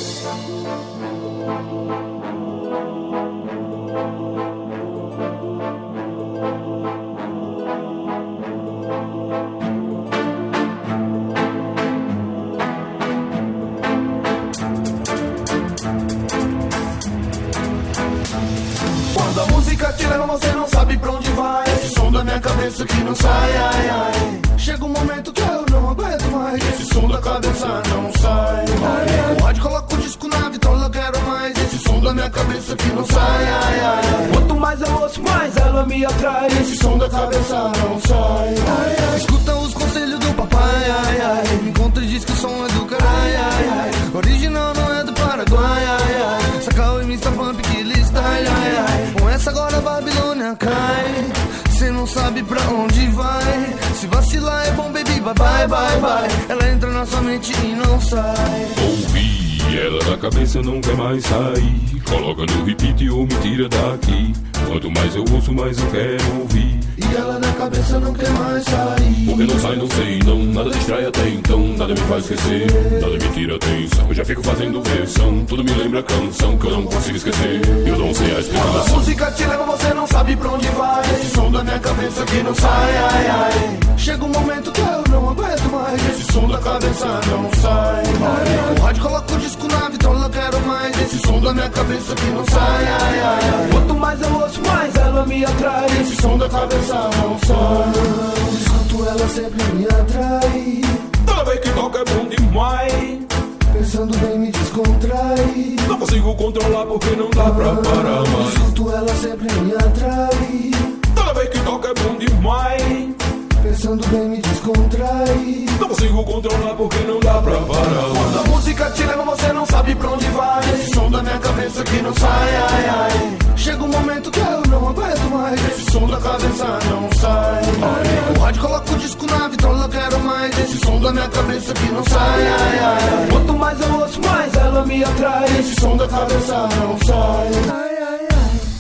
Quando a música te leva, você não sabe pra onde vai. Esse som da minha cabeça que não sai, ai, ai. Chega um momento que eu não aguento mais. Esse som da cabeça não sai, ai, ai. O rádio coloca o disco na vitrola, eu quero mais. Esse som da minha cabeça que não sai, ai, ai. Quanto mais eu ouço, mais ela me atrai. Esse som da cabeça não sai, ai, ai. Escuta os conselhos do papai, ai, ai. Me encontra e diz que o som é do caralho, ai, ai. Original não é do Paraguai, ai, ai. Sacal e Mr. Pump que lista, ai, ai, ai. Com essa agora a Babilônia cai. Cê não sabe pra onde vai. Se vacilar é bom, baby, bye, bye, bye, bye. Ela entra na sua mente e não sai. Ouvi ela na cabeça, não quer mais sair. Coloca no repeat ou me tira daqui. Quanto mais eu ouço, mais eu quero ouvir. E ela na cabeça não quer mais sair. Porque não sai, não sei, não. Nada distrai até então. Nada me faz esquecer, nada me tira atenção. Eu já fico fazendo versão. Tudo me lembra canção que eu não consigo esquecer. Eu não sei a explicação. Quando a música te leva, você não sabe pra onde vai. Esse som da minha cabeça que não sai, ai, ai. Chega um momento que eu não aguento mais. Esse som da cabeça não sai, ai, ai. O rádio coloca o disco na vitrola, eu quero mais. Esse som da minha cabeça que não sai, ai, ai. Quanto mais eu ouço, mais ela me atrai. Esse som da cabeça não sai. Escuto ela sempre me atrai. Toda vez que toca é bom demais. Pensando bem me descontrai. Não consigo controlar porque não dá pra parar mais. Escuto ela sempre me atrai. Toda vez que toca é bom demais. Pensando bem me descontrai. Não consigo controlar porque não dá pra parar. Quando a música te leva, você não sabe pra onde vai. Esse som da minha cabeça que não sai, ai, ai. Chega um momento que eu não aguento mais. Esse som da cabeça não sai, ai, ai. O rádio coloca o disco na vitrola, eu quero mais. Esse som da minha cabeça que não sai, ai, ai. Quanto mais eu ouço, mais ela me atrai. Esse som da cabeça não sai, ai, ai, ai.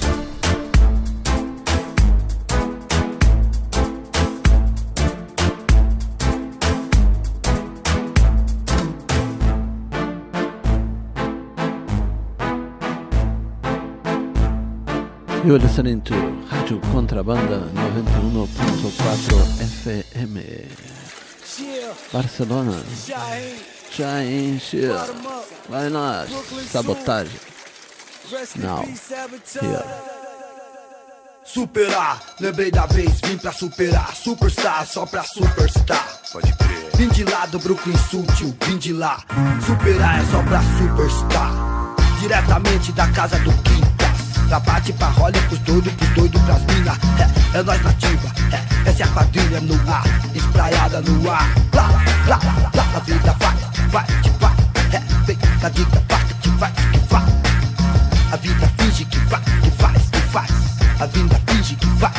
You're listening to Rádio Contrabanda 91.4 FM. Barcelona. Já enche. Vai nós. Sabotagem. Now. Here. Superar, lembrei da vez, vim pra superar. Superstar, só pra superstar. Pode crer. Vim de lá do Brooklyn Sutil, vim de lá. Superar é só pra superstar. Diretamente da casa do Quintas. Da bate pra role pros doidos pras mina. É nós nativa, essa é a quadrilha no ar. Espraiada no ar. Lá, lá, lá, lá, a vida vai, te vai. Vem, da dica, vai, te vai, que vai. A vida finge que vai, que faz. A vida finge que vai.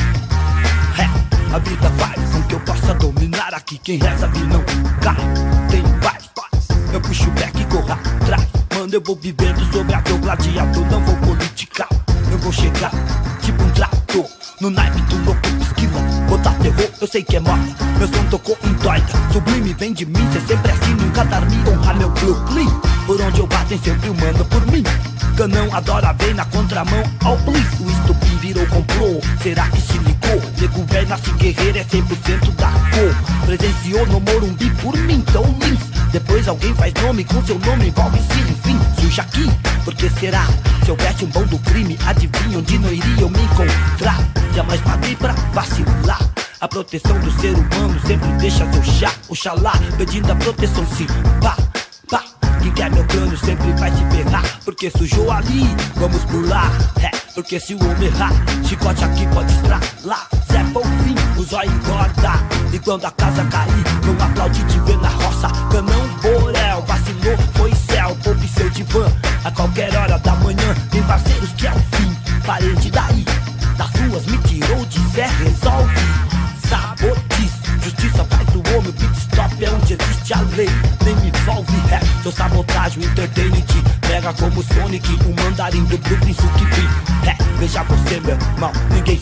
A vida vai, com que eu possa dominar aqui. Quem reza vi não cai, tem paz. Eu puxo o back e corro atrás. Mano, eu vou vivendo sobre a teu gladiador. Não vou politicar, eu vou chegar tipo um trator. No naipe do louco esquila, botar terror, eu sei que é moda. Meu som tocou em doida, sublime vem de mim. Cê sempre assim, nunca dar me honrar meu Brooklyn. Por onde eu bato, tem sempre um mano por mim. Canão adora ver na contramão ao please. O estupim virou, comprou, será que se ligou? Nego velho nasce guerreiro, é 100% da cor. Presenciou no Morumbi por mim, tão lins. Depois alguém faz nome com seu nome, envolve-se, enfim, suja aqui. Por que será? Se houvesse um bom do crime, adivinha onde não iriam me encontrar? Jamais paguei pra vacilar. A proteção do ser humano sempre deixa seu chá. Oxalá, pedindo a proteção sim. Pá, pá. Quem quer meu crânio sempre vai se ferrar. Porque sujou ali, vamos pular. Porque se o homem errar, chicote aqui pode estralar. Zé Bonfim, o zóio engorda. E quando a casa cair, não aplaude de ver na roça. Canão Borel, vacilou, foi céu. Poupe seu divã, a qualquer hora da manhã. Tem parceiros que é o fim, parente daí. Das ruas me tirou de Zé, resolve. Sabotice, justiça faz o homem. Pit stop é onde existe a lei. Nem me envolve, sou sabotagem, entertainment. Pega como Sonic, o mandarim do Brooklyn Suki. Veja você, meu irmão, ninguém se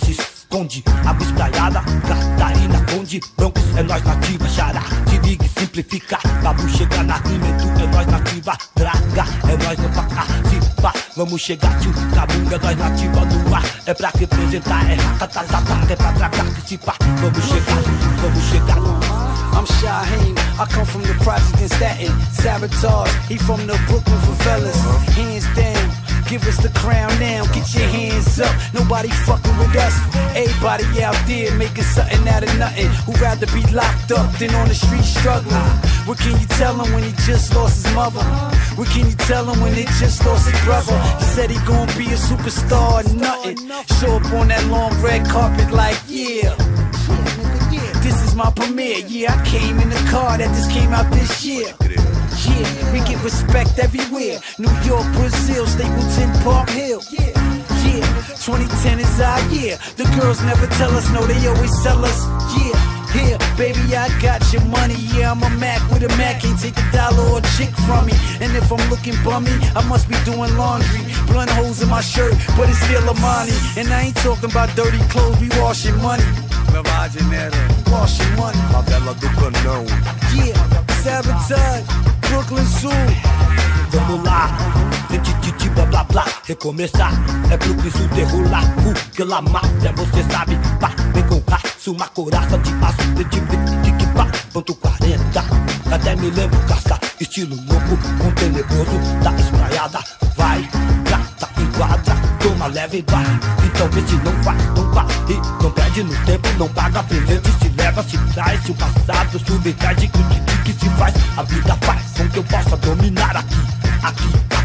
esconde. Água espraiada, Catarina, Conde, Broncos é nós nativa, xará, se liga e simplifica. Babu chega na rima, Edu é nós nativa, Draga é nós no pacá, se pá, vamos chegar, tio, Cabunga é nós nativa no ar. É pra representar, é ratatata, é pra tragar que se pá, vamos chegar, vamos chegar. I'm Shaheem, I come from the project in Staten. Sabotage, he from the Brooklyn favelas. Hands down, give us the crown now. Get your hands up, nobody fucking with us. Everybody out there making something out of nothing. Who'd rather be locked up than on the street struggling? What can you tell him when he just lost his mother? What can you tell him when he just lost his brother? He said he gon' be a superstar or nothing. Show up on that long red carpet like, yeah. This is my premiere, yeah, I came in the car that just came out this year. Yeah, we get respect everywhere. New York, Brazil, Stapleton, Park Hill. Yeah, 2010 is our year. The girls never tell us no, they always tell us, yeah. Here, baby, I got your money. Yeah, I'm a Mac with a Mac. Can't take a dollar or a chick from me. And if I'm looking bummy, I must be doing laundry. Blunt holes in my shirt, but it's still Armani. And I ain't talking about dirty clothes, we washing money. Lavagem nera, washing money. Favela do Canão. Yeah, Sabotage, Brooklyn Zoo. Vamos lá, titi blá blá blá, recomeçar. É Brooklyn Sul, derrular, que ela mata, você sabe, pá, vem com raço, uma coraça de aço, de pá, ponto 40. Até me lembro caça, estilo louco, com tenebroso, da espraiada. Vai, gata, enquadra, toma leve e vai. Então vê se não faz, não vai, não perde no tempo, não paga presente, se leva, se traz, se o passado subverte, que se faz, a vida faz, com que eu possa dominar aqui. Aqui.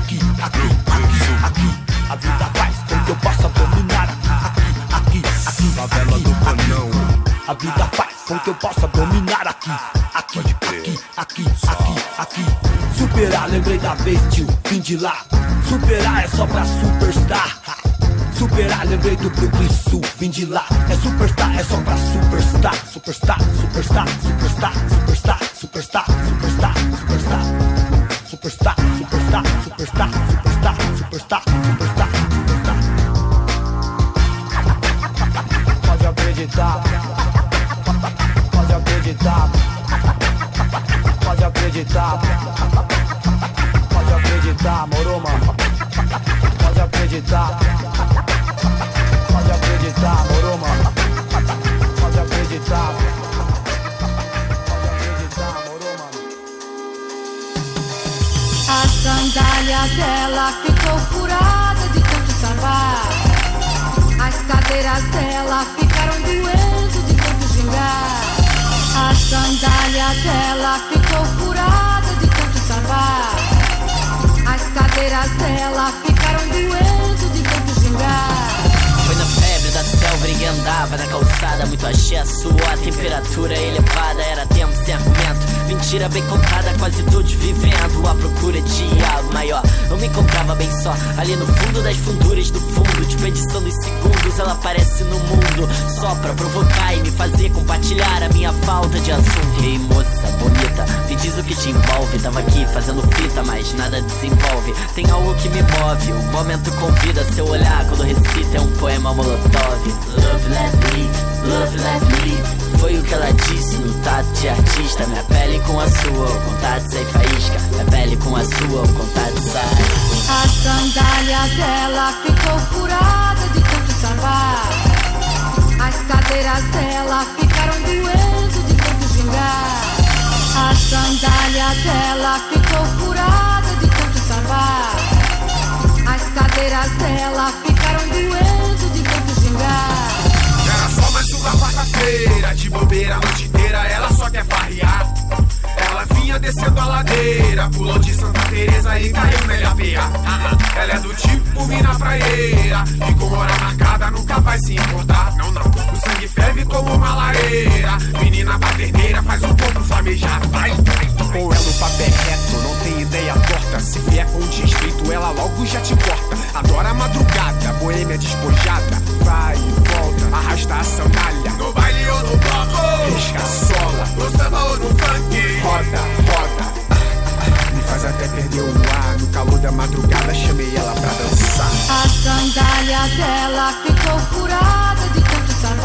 A vida faz com que eu possa dominar aqui. Favela do Canão. A vida faz com que eu possa dominar aqui. Superar, lembrei da vez, tio, vim de lá. Superar é só pra superstar. Superar, lembrei do Brooklyn Sul, vim de lá. É superstar, é só pra superstar. Superstar. Pode acreditar. Pode acreditar, moro, mano. Pode acreditar, moro, mano. Pode acreditar, moro, mano. A sandália dela ficou furada de tanto sambar. As cadeiras dela ficaram doendo de tanto gingar. A sandália dela ficou furada de tanto sambar. As cadeiras dela ficaram doendo de tanto gingar. Foi na febre da selva, ninguém andava na calçada. Muito axé, suor, a temperatura elevada. Era tempo sem argumento, mentira bem contada, quase todos vivendo à procura de algo maior. Eu me encontrava bem só, ali no fundo das funduras do fundo, desperdiçando os segundos. Ela aparece no mundo só pra provocar e me fazer compartilhar a minha falta de assunto. Ei, moça bonita, me diz o que te envolve. Tava aqui fazendo fita, mas nada desenvolve. Tem algo que me move, o momento convida. Seu olhar quando recita é um poema molotov. Love, let me, love, let me. Foi o que ela disse no tato de artista. Minha pele com a sua, o contato sai faísca. Minha pele com a sua, o contato sai. A sandália dela ficou furada de tanto sambar. As cadeiras dela ficaram doendo de tanto gingar. A sandália dela ficou furada de tanto sambar. As cadeiras dela ficaram doendo de tanto gingar. Era só mais uma quarta-feira, de bobeira a noite inteira, ela só quer farrear. Ela vinha descendo a ladeira, pulou de Santa Teresa e caiu na LAPA. Ela é do tipo mina praieira, e com hora marcada nunca vai se importar. Não, o sangue ferve como uma lareira. Menina baderneira, faz um corpo flamejar. Vai. Com ela o papo é reto, não tem ideia torta. Se vier com desrespeito, ela logo já te corta. Adora a madrugada, boêmia despojada. Vai e volta, arrasta a sandália. No baile ou no bloco, risca a sola. No samba ou no funk, roda, me faz até perder o ar. No calor da madrugada, chamei ela pra dançar. A sandália dela ficou furada de tanto sambar.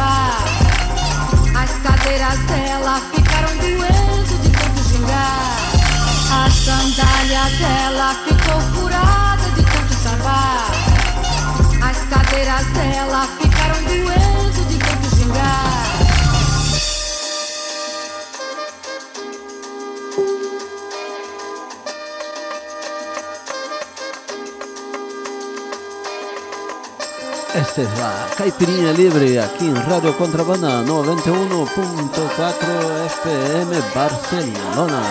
cadeiras dela ficaram doendo de tanto gingar. A sandália dela ficou furada de tanto sambar. As cadeiras dela ficaram doendo de tanto gingar. Esta es la Caipirinha Libre aquí en Radio Contrabanda 91.4 FM Barcelona.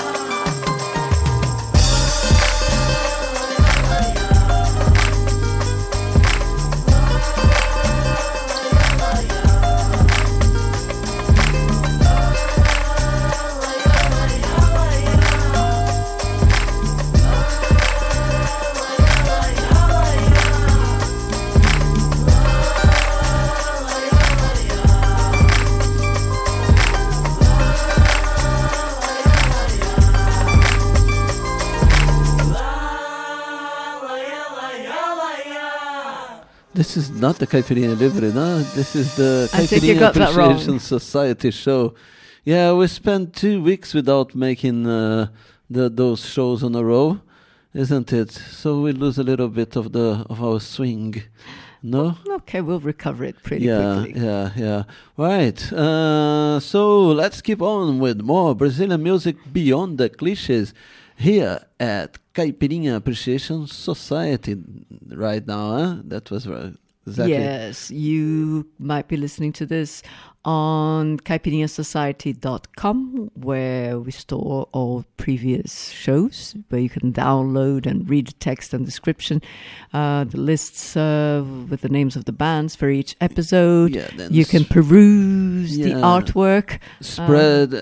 This is not the Caipirinha Libre, no? This is the Caipirinha Appreciation Society show. Yeah, we spent 2 weeks without making those shows on a row, isn't it? So we lose a little bit of our swing, no? Okay, we'll recover it pretty quickly. Yeah. Right. So let's keep on with more Brazilian music beyond the cliches here at Caipirinha Appreciation Society right now, huh? That was right. Exactly. Yes, you might be listening to this on caipirinhasociety.com, where we store all previous shows, where you can download and read the text and description, the lists with the names of the bands for each episode. Yeah, then you can peruse the artwork. Spread...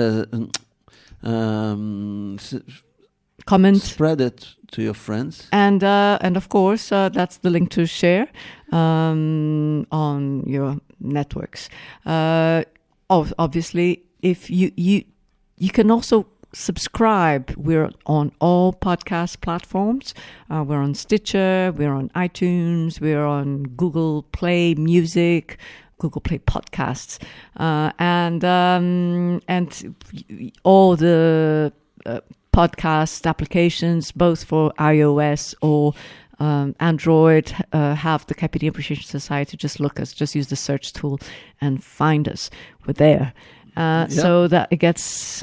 comment, spread it to your friends, and of course that's the link to share on your networks. Obviously, if you can also subscribe. We're on all podcast platforms. We're on Stitcher, we're on iTunes, we're on Google Play Music, Google Play Podcasts, and all the podcast applications, both for iOS or Android, have the Caipirinha Appreciation Society. Just use the search tool and find us. We're there. So that it gets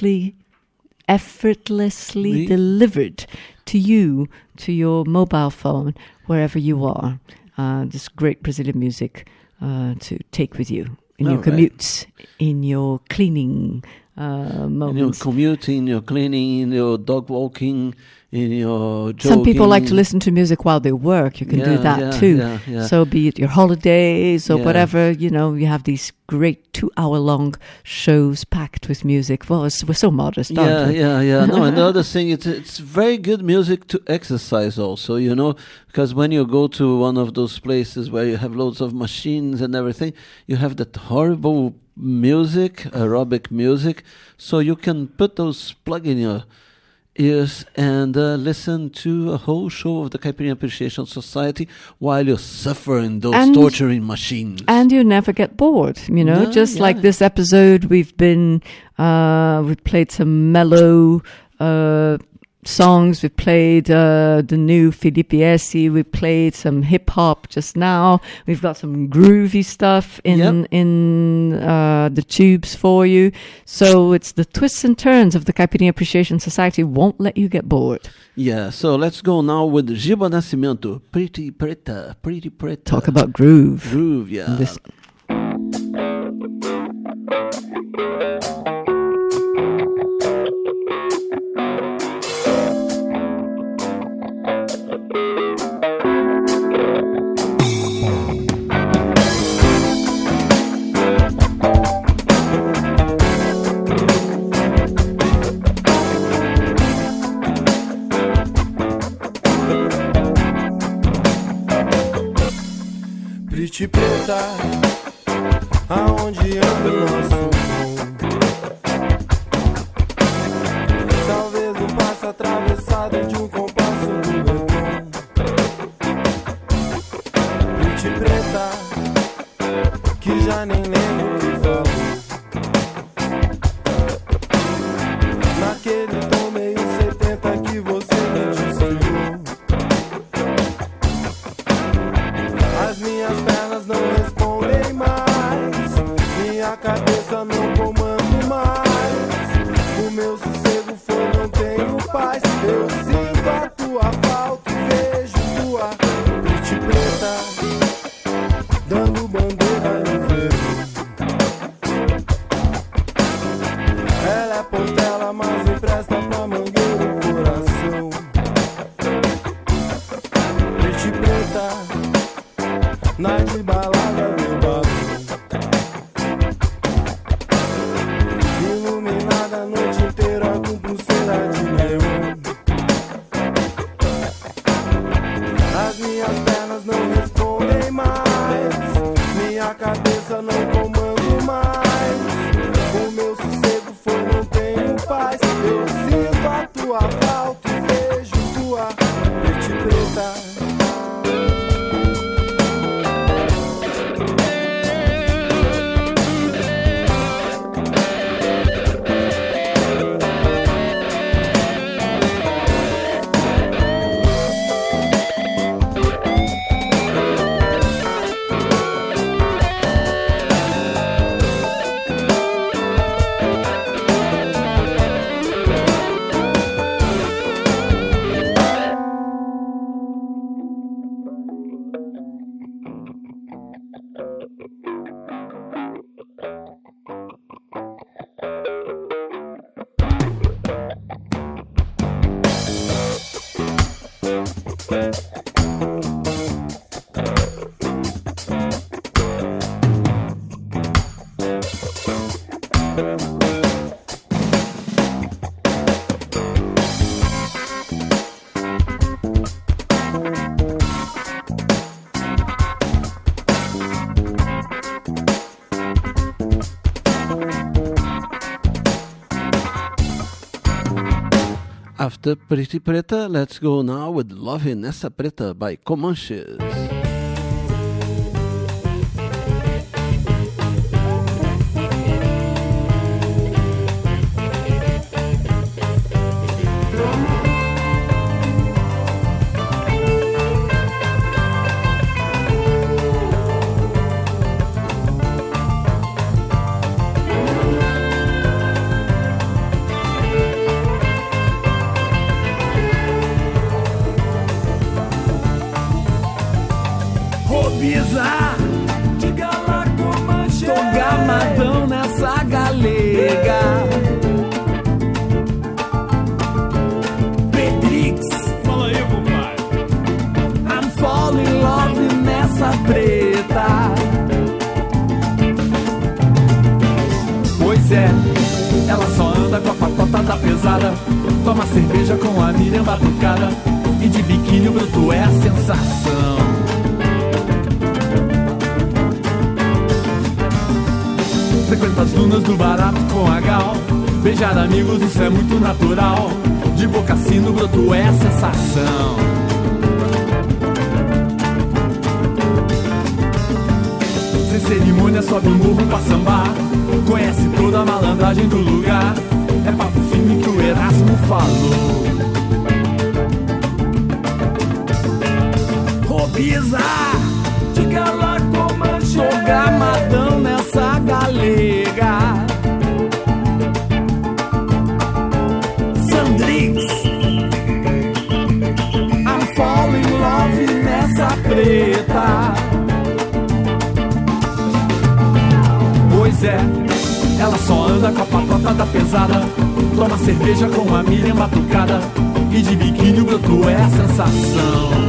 effortlessly delivered to you, to your mobile phone, wherever you are. This great Brazilian music to take with you in your commutes, in your cleaning moments. In your commuting, in your cleaning, in your dog walking, in your jogging. Some people like to listen to music while they work. You can do that too. Yeah. So be it your holidays or whatever, you have these great 2-hour-long shows packed with music. Well, we're so modest, aren't we? Yeah. No, and the other thing, it's very good music to exercise also, because when you go to one of those places where you have loads of machines and everything, you have that horrible music, aerobic music, so you can put those plug in your ears and listen to a whole show of the Caipirinha Appreciation Society while you're suffering those torturing machines. And you never get bored, like this episode, we've played some mellow songs. We played the new Felipe Essi. We played some hip hop just now. We've got some groovy stuff in the tubes for you. So it's the twists and turns of the Caipirinha Appreciation Society won't let you get bored. Yeah, so let's go now with Giba Nascimento, Pretty Preta. Talk about groove. Groove, yeah. Pretty preta, aonde anda o nosso mundo? Talvez um passo atravessado de compasso do Leblon. Pretty preta, que já nem lembro o que falou. preta, night de balada do barulho. Iluminada a noite inteira com pulseira de neon. As minhas pernas não respondem mais, minha cabeça não comando mais. O meu sossego foi, não tenho paz. Eu sinto a tua falta e vejo tua noite preta. After Pretty Preta, let's go now with Love Nessa Preta by Comanches. Diga lá Comanche, tô gamadão nessa galega. Petrix, fala aí, compadre. I'm falling in love nessa preta. Pois é, ela só anda com a patota da pesada. Toma cerveja com a Miriam batucada. E de biquíni bruto é a sensação. Frequenta as dunas do barato com a gal. Beijar amigos, isso é muito natural. De boca assim no broto é a sensação. Sem cerimônia sobe o morro pra sambar. Conhece toda a malandragem do lugar. É papo firme que o Erasmo falou. Robisa, diga lá Comanche, tô gamadão nessa galega. Sandrix, I'm falling in love nessa preta. Pois é, ela só anda com a patota da pesada. Toma cerveja com a Miriam batucada. E de biquíni o broto é a sensação.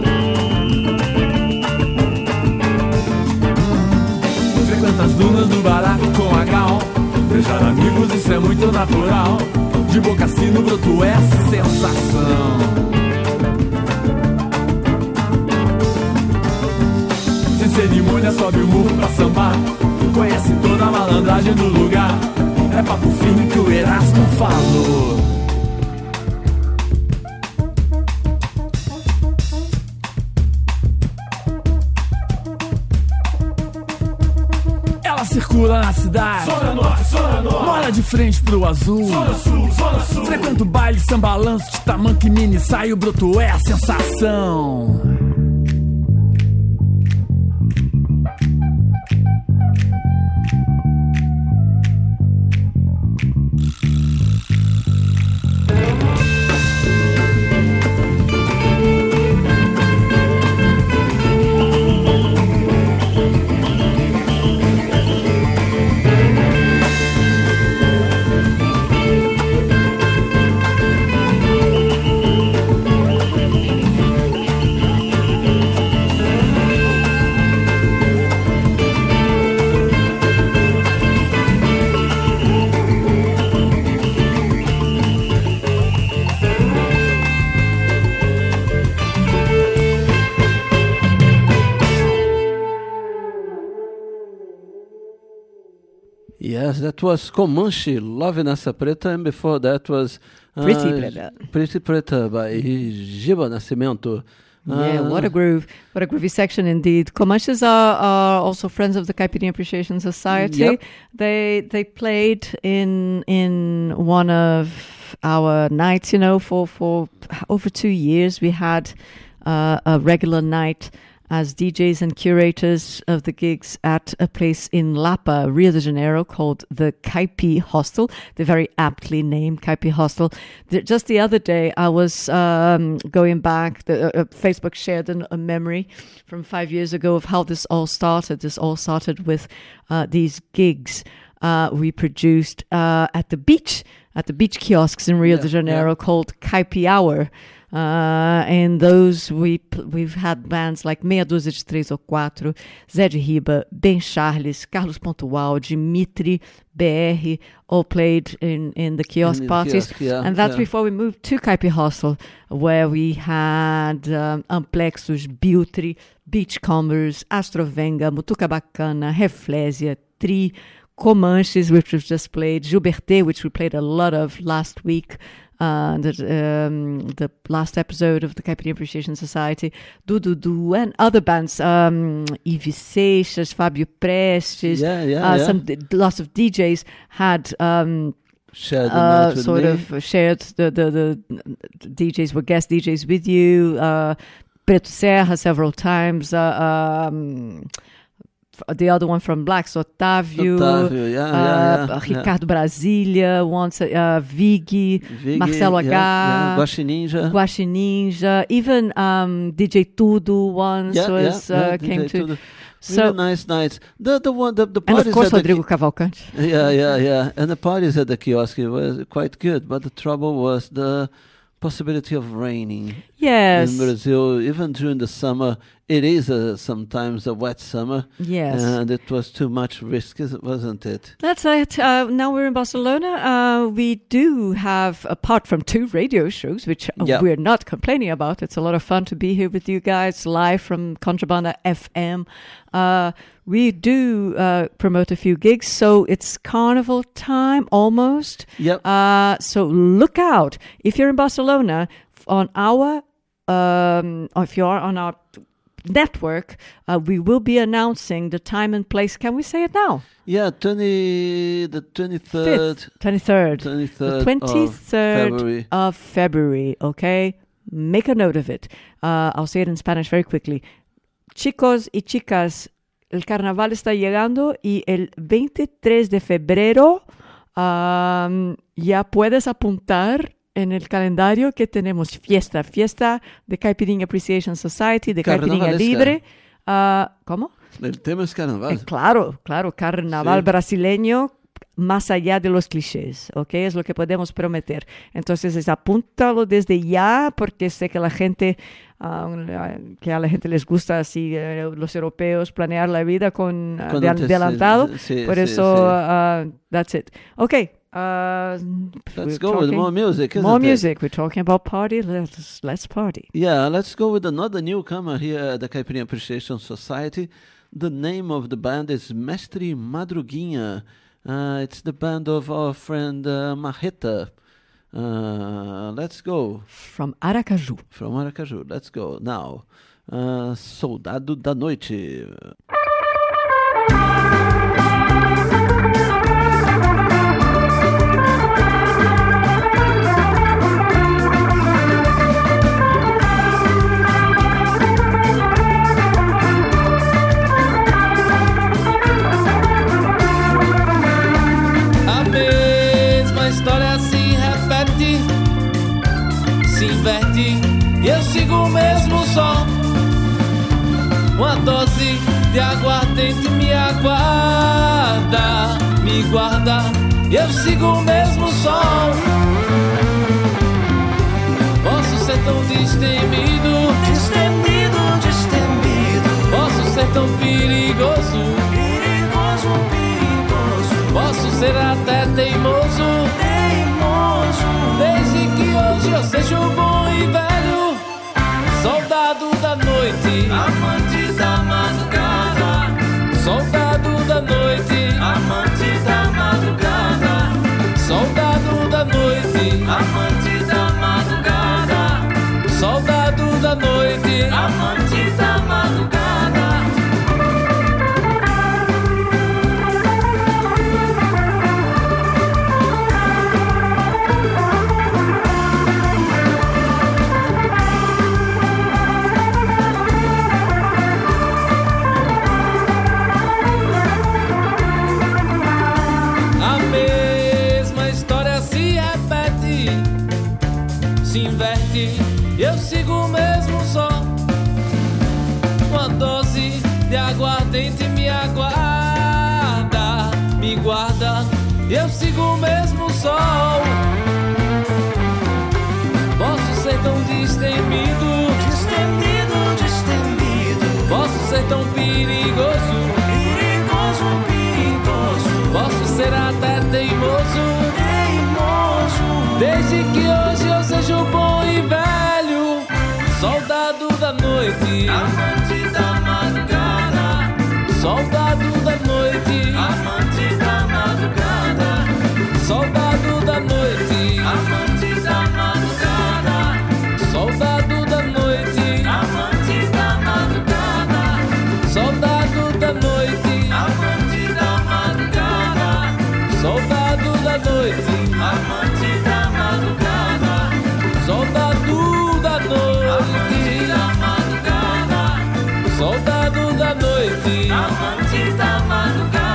Frequenta as dunas do barato com a gal. Beijar amigos, isso é muito natural. De boca assim no broto é a sensação. Sem cerimônia sobe o morro pra sambar. Conhece toda a malandragem do lugar. É papo firme que o Erasmo falou. Ela circula na cidade, zona norte, mora de frente pro azul, zona sul. Frequenta o baile, sambalanço de tamanco e mini saia. O broto é a sensação. Yes, that was Comanche, Love Nessa Preta, and before that was Pretty Preta. Pretty Preta by Giba Nascimento. Yeah, what a groove. What a groovy section indeed. Comanches are also friends of the Caipirinha Appreciation Society. Yep. They played in one of our nights, for over 2 years. We had a regular night as DJs and curators of the gigs at a place in Lapa, Rio de Janeiro, called the Caipi Hostel. They're very aptly named Caipi Hostel. Just the other day, I was going back. Facebook shared a memory from 5 years ago of how this all started. This all started with these gigs we produced at the beach kiosks in Rio de Janeiro called Caipi Hour. And those we've had bands like Meia Dúzia de Três ou Quatro, Zé de Riba, Ben Charles, Carlos Pontual, Dimitri, BR, all played in the kiosk parties. And that's before we moved to Caipi Hostel, where we had Amplexus, Biltri, Beachcombers, Astrovenga, Mutuca Bacana, Reflésia, Tri, Comanches, which we've just played, Gilberté, which we played a lot of last week, the last episode of the Caipirinha Appreciation Society, Dudu, and other bands, Ives Seixas, Fábio Prestes, lots of DJs had shared the night with sort me. of shared the DJs were guest DJs with you, Preto Serra several times, the other one from Blacks, Otávio, Ricardo Brasília, once, Vig, Marcelo H, Guaxi Ninja, even DJ Tudo once came to. Really So nice nights. The and parties of course at Rodrigo Cavalcante. Yeah. And the parties at the kiosk were quite good, but the trouble was the possibility of raining. Yes. In Brazil, even during the summer, it is sometimes a wet summer. Yes. And it was too much risk, wasn't it? That's it. Now we're in Barcelona. We do have, apart from 2 radio shows, which we're not complaining about. It's a lot of fun to be here with you guys live from Contrabanda FM. We do promote a few gigs, so it's carnival time almost. Yep. So look out. If you're in Barcelona, on our, if you are on our network, we will be announcing the time and place. Can we say it now? Yeah, the 23rd. 23rd. The 23rd of February, okay? Make a note of it. I'll say it in Spanish very quickly. Chicos y chicas, el carnaval está llegando y el 23 de febrero ya puedes apuntar en el calendario que tenemos fiesta de Caipirinha Appreciation Society, de Caipirinha Libre. ¿Cómo? El tema es carnaval. Claro, carnaval brasileño, más allá de los clichés, ¿ok? Es lo que podemos prometer. Entonces, apúntalo desde ya, porque sé que a la gente les gusta así, los europeos, planear la vida con adelantado. Por eso, that's it. Okay. Let's go with more music. More music. We're talking about party. Let's party. Yeah, let's go with another newcomer here at the Caipirinha Appreciation Society. The name of the band is Mestre Madruguinha. It's the band of our friend Marreta. Let's go. From Aracaju. Let's go now. Soldado da Noite. Eu sigo o mesmo som. Uma dose de aguardente me aguarda, me guarda. Eu sigo o mesmo som. Posso ser tão destemido, posso ser tão perigoso, posso ser até teimoso, desde que hoje eu seja o bom e velho soldado da noite, amante da madrugada, soldado da noite, amante da madrugada. da noite, amante da madrugada. A mesma história se repete, se inverte, eu sigo o mesmo som. Uma dose de aguardente me aguarda, me guarda, eu sigo o mesmo sol. Posso ser tão destemido, Destemido, destemido, posso ser tão perigoso, perigoso, perigoso, posso ser até teimoso, teimoso. desde que hoje eu seja bom e velho, soldado da noite, amante da madrugada, soldado da noite, amante da madrugada, soldado da noite, amante da madrugada, soldado da noite, amante da madrugada, soldado da noite, amante da madrugada, soldado da noite, amante da madrugada, soldado da noite, soldado da noite, amante da madrugada.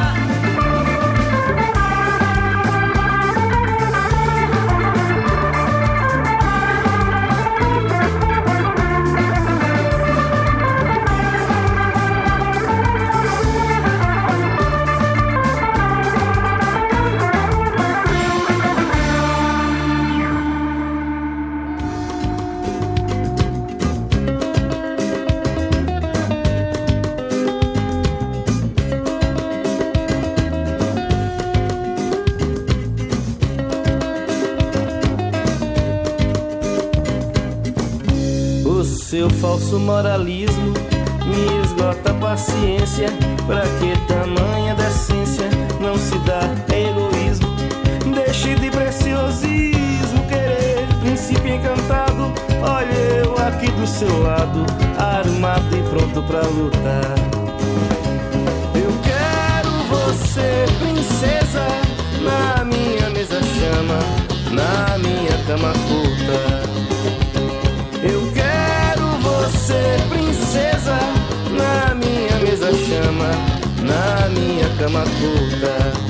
O seu falso moralismo me esgota a paciência. Pra que tamanha decência? Não se dá egoísmo. Deixe de preciosismo, querer príncipe encantado. Olha eu aqui do seu lado, armado e pronto pra lutar. Eu quero você, princesa, na minha mesa chama, na minha cama curta. Eu quero você, princesa, na minha mesa chama, na minha cama curta.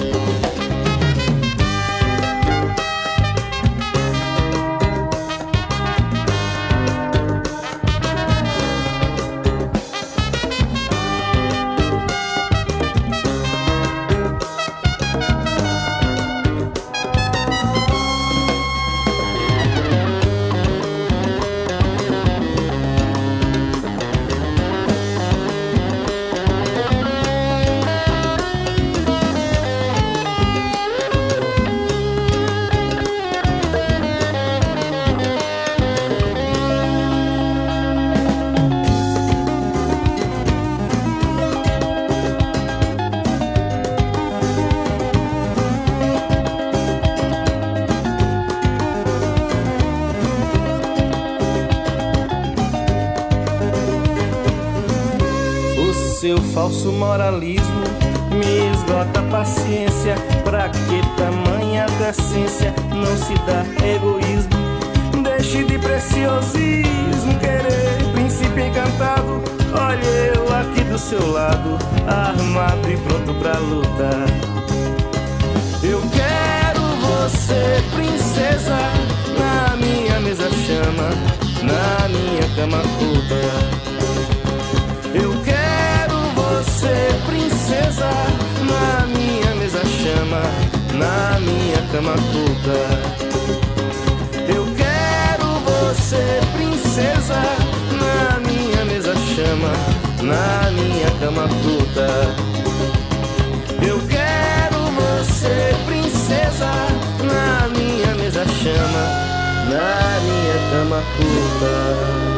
Seu falso moralismo me esgota a paciência. Pra que tamanha decência? Não se dá egoísmo. Deixe de preciosismo, querer príncipe encantado. Olha eu aqui do seu lado, armado e pronto pra lutar. Eu quero você, princesa, na minha mesa chama, na minha cama curta. Eu quero você, princesa, na minha mesa chama, na minha cama curta. Eu quero você, princesa, na minha mesa chama, na minha cama curta. Eu quero você, princesa, na minha mesa chama, na minha cama curta.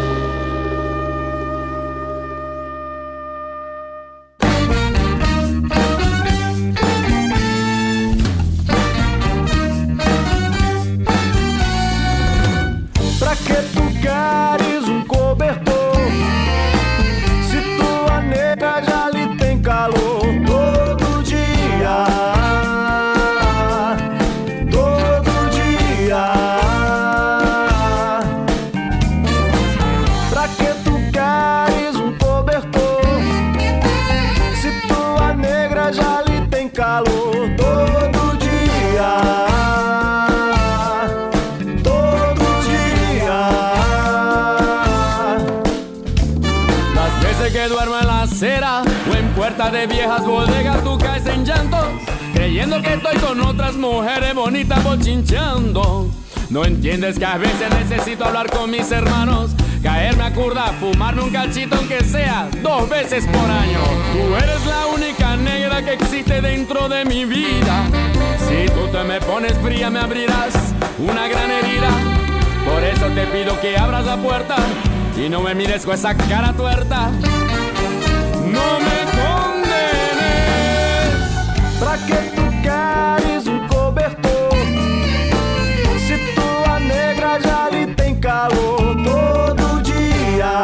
que duermo en la acera o en puertas de viejas bodegas, tú caes en llantos, creyendo que estoy con otras mujeres bonitas bochinchando. No entiendes que a veces necesito hablar con mis hermanos, caerme a curda, fumarme un cachito aunque sea 2 veces por año. Tú eres la única negra que existe dentro de mi vida. Si tú te me pones fría me abrirás una gran herida. Por eso te pido que abras la puerta y no me mires con esa cara tuerta. No me condenes. Pra que tu queres cobertor? Se tua negra já lhe tem calor todo dia.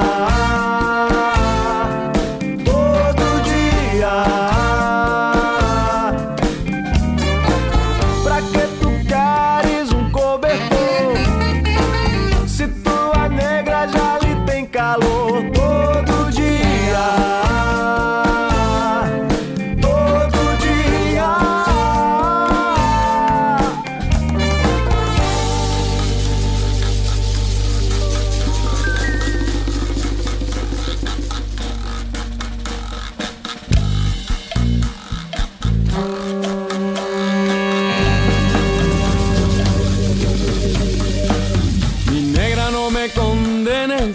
Todo dia. Pra que tu queres cobertor? Se tua negra já lhe tem calor todo dia. Todo dia. Mi negra, no me condenes.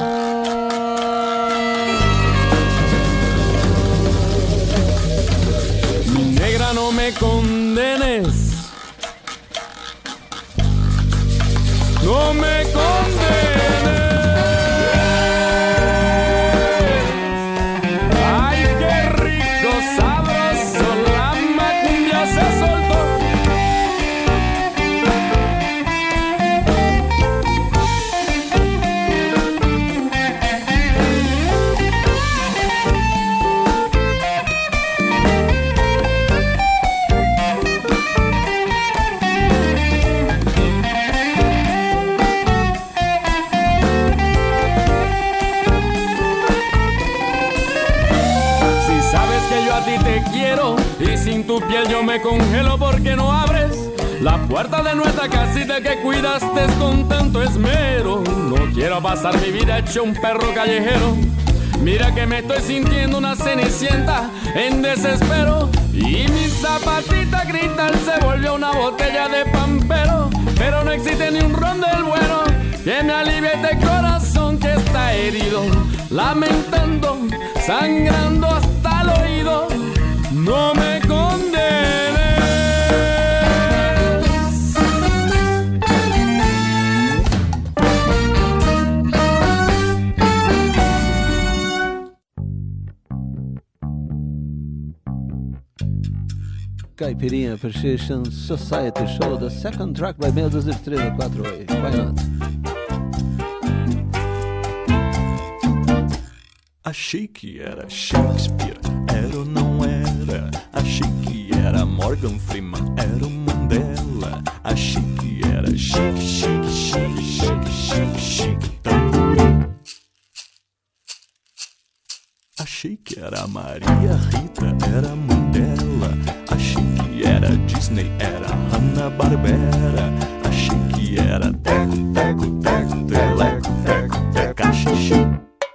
Mi negra, no me condenes. No me condenes. Ay, qué rico, sabroso, la macumbia se soltó. Si sabes que yo a ti te quiero y sin tu piel yo me congelo, porque no abres la puerta de nuestra casita que cuidaste con tanto esmero. No quiero pasar mi vida hecho un perro callejero. Mira que me estoy sintiendo una cenicienta en desespero, y mi zapatita cristal se volvió una botella de pampero. Pero no existe ni un ron del bueno que me alivie este corazón que está herido, lamentando, sangrando hasta el oído. No me condenes. Caipirinha Appreciation Society Show, the second track by meia dúzia de 3 a 4 aí. Why not? Achei que era Shakespeare, era ou não era? Achei que era Morgan Freeman, era o Mandela. Achei que era chique, chique, chique, chique, chique, chique, tamborim. Achei que era Maria Rita, era a mãe dela. Achei que era Disney, era Hanna-Barbera. Achei que era teco, teco, teco, teleco, teco, teca, xixi.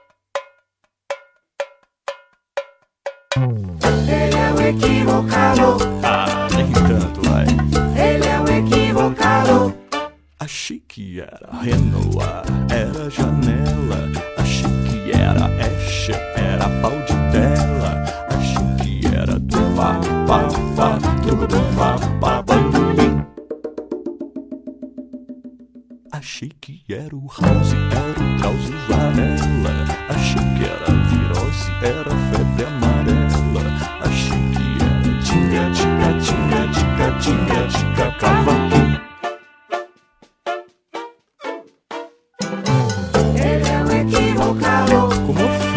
Ele é o equivocado. Ah, nem tanto, vai. Ele é o equivocado. Achei que era Renoir, era Janela. Achei que era Escher, era pau de tela. Achei que era do pá, pá, pá, do pá, pá, bandolim. Achei que era o House, era o Drauzio Varela. Achei que era virose, era febre amarela. Achei que era tinga, tinga, tinga, tinga, tinga, tinga, cavaquinho. Ele é o equivocado. Como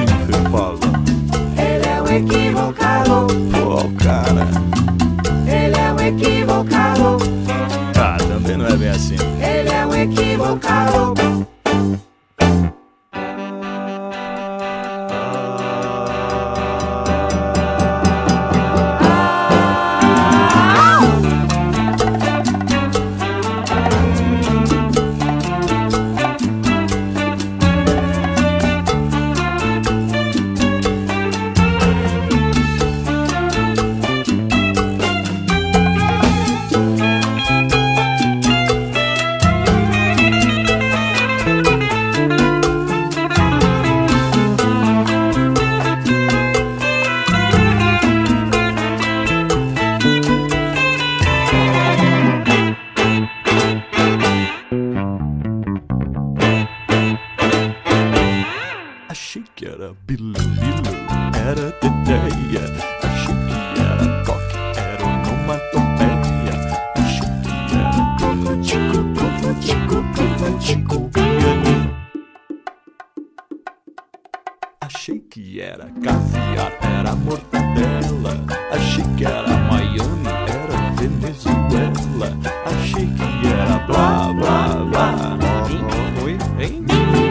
era bilu, era teteia. Achei que era toque, era onomatopeia. Achei que era tico, pianinho. Achei que era caviar, era mortadela. Achei que era Miami, era Venezuela. Achei que era blá, blá, blá. Oi, hein?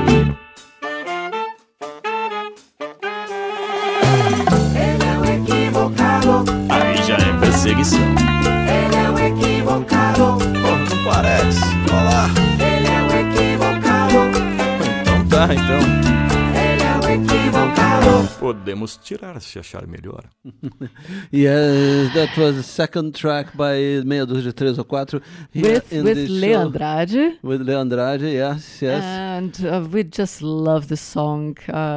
Ele é o equivocado. Aí já é perseguição. Ele é o equivocado. Pô, não parece. Olá. Ele é o equivocado. Então tá, então. Ele é o equivocado. Podemos tirar se achar melhor. Yes, that was the second track by meia dúzia de 3 ou 4 with Leandrade. With Leandrade, yes. And we just love the song.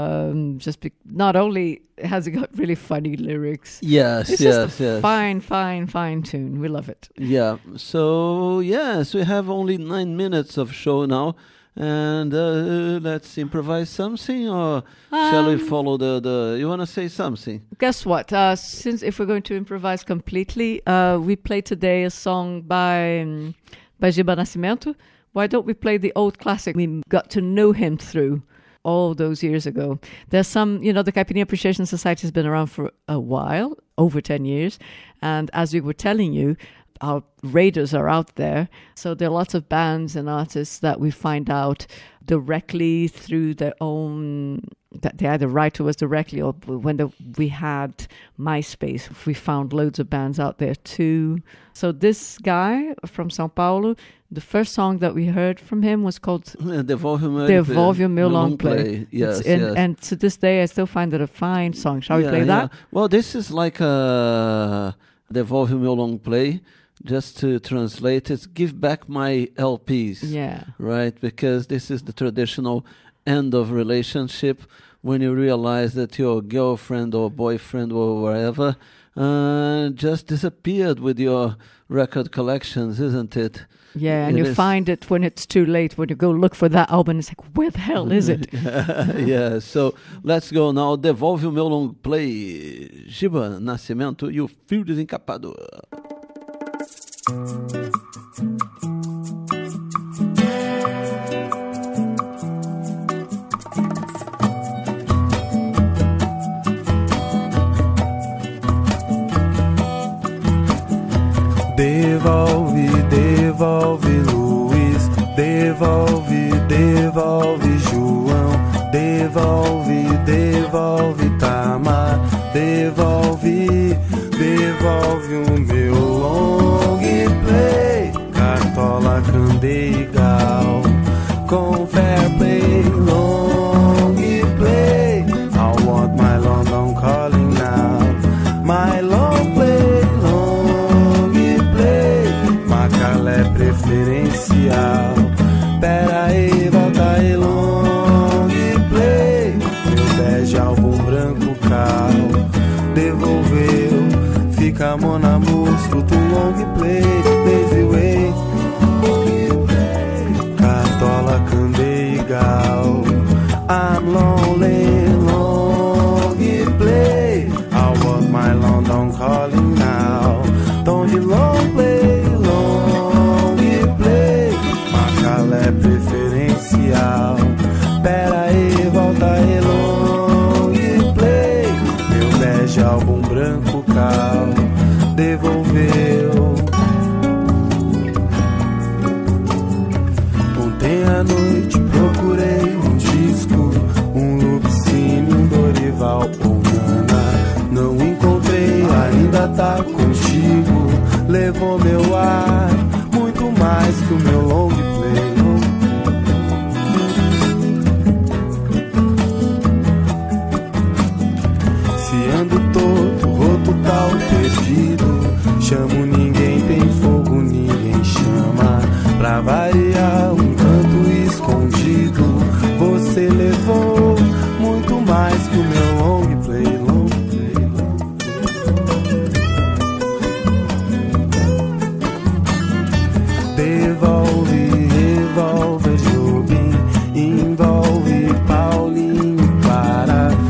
Not only has it got really funny lyrics. Yes, it's yes, just a fine tune. We love it. Yeah. So yes, we have only 9 minutes of show now. And let's improvise something, or shall we follow the you want to say something? Guess what? Since if we're going to improvise completely, we played today a song by Giba Nascimento. Why don't we play the old classic we got to know him through all those years ago? There's some, the Caipirinha Appreciation Society has been around for a while, over 10 years. And as we were telling you, our radars are out there. So there are lots of bands and artists that we find out directly through their own, that they either write to us directly, or when we had MySpace, we found loads of bands out there too. So this guy from São Paulo, the first song that we heard from him was called Devolve o Meu Long Play. Yes, and to this day, I still find it a fine song. Shall we play that? Well, this is like a Devolve o Meu Long Play. Just to translate it, give back my LPs. Yeah. Right? Because this is the traditional end of relationship when you realize that your girlfriend or boyfriend or wherever just disappeared with your record collections, isn't it? Yeah, and you find it when it's too late. When you go look for that album, it's like, where the hell is it? Yeah, so let's go now. Devolve o Meu Long Play. Giba Nascimento e o Fio Desencapado. Devolve, devolve Luiz, devolve, devolve João, devolve, devolve Tamar, devolve, devolve o meu long play, Cartola, Candeia e Gal, com fair play, long play, I want my London calling now, my long play. É preferencial. Pera aí, volta aí, long play. Meu bege álbum branco cal. Devolveu, fica mon amour, escuta um long play. Lazy way, Cartola, Candeia e Gal. I'm lonely, long play. I want my London calling now. Tom de long play. É preferencial. Pera aí, volta aí, long play. Meu bege álbum branco cal. Devolveu. Ontem à noite procurei um disco, um Lupicínio, um Dorival ou Nana. Não encontrei, ainda tá contigo. Levou meu ar, muito mais que o meu long play. Total perdido, chamo ninguém, tem fogo, ninguém chama. Pra variar, um canto escondido. Você levou muito mais que o meu long play, long play, long play. Devolve, revolve, Jobim, envolve Paulinho para.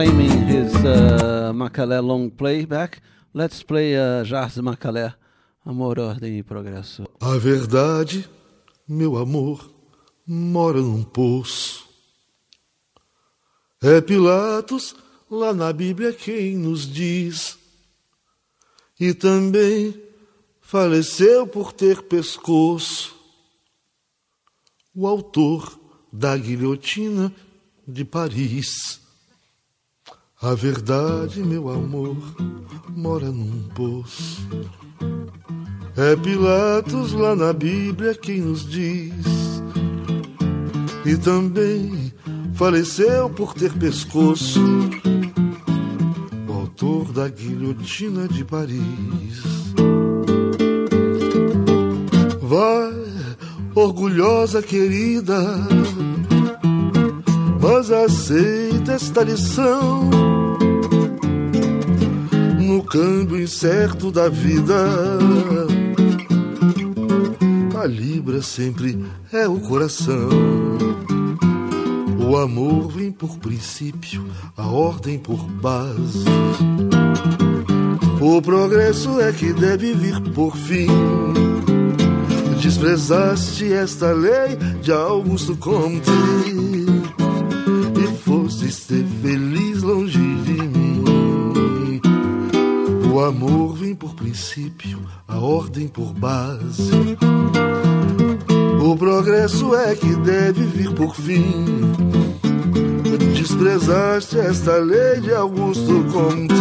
claiming his Macalé long playback. Let's play Jazz Macalé, Amor, Ordem e Progresso. A verdade, meu amor, mora num poço. É Pilatos, lá na Bíblia, quem nos diz. E também faleceu por ter pescoço o autor da guilhotina de Paris. A verdade, meu amor, mora num poço. É Pilatos, lá na Bíblia, quem nos diz. E também faleceu por ter pescoço o autor da guilhotina de Paris. Vai, orgulhosa querida, mas aceita esta lição. No câmbio incerto da vida, a libra sempre é o coração. O amor vem por princípio, a ordem por base. O progresso é que deve vir por fim. Desprezaste esta lei de Augusto Comte e foste ser feliz longe de mim. O amor vem por princípio, a ordem por base. O progresso é que deve vir por fim. Desprezaste esta lei de Augusto Comte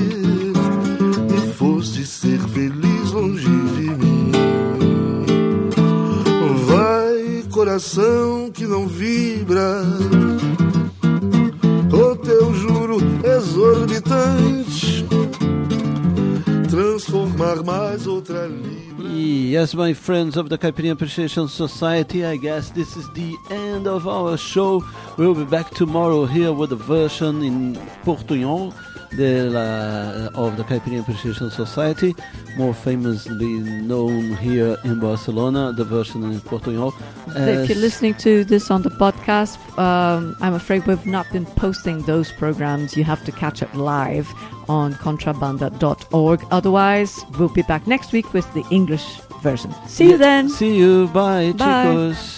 e foste ser feliz longe de mim. Vai, coração que não vibra, o teu juro exorbitante transformar mais outra libra. Yes, my friends of the Caipirinha Appreciation Society, I guess this is the end of our show. We'll be back tomorrow here with a version in Portuñol of the Caipirinha Appreciation Society, more famously known here in Barcelona, the version in Portuñol. If you're listening to this on the podcast, I'm afraid we've not been posting those programs. You have to catch up live on contrabanda.org. Otherwise, we'll be back next week with the English version. See you then. See you. Bye, Bye. chicos.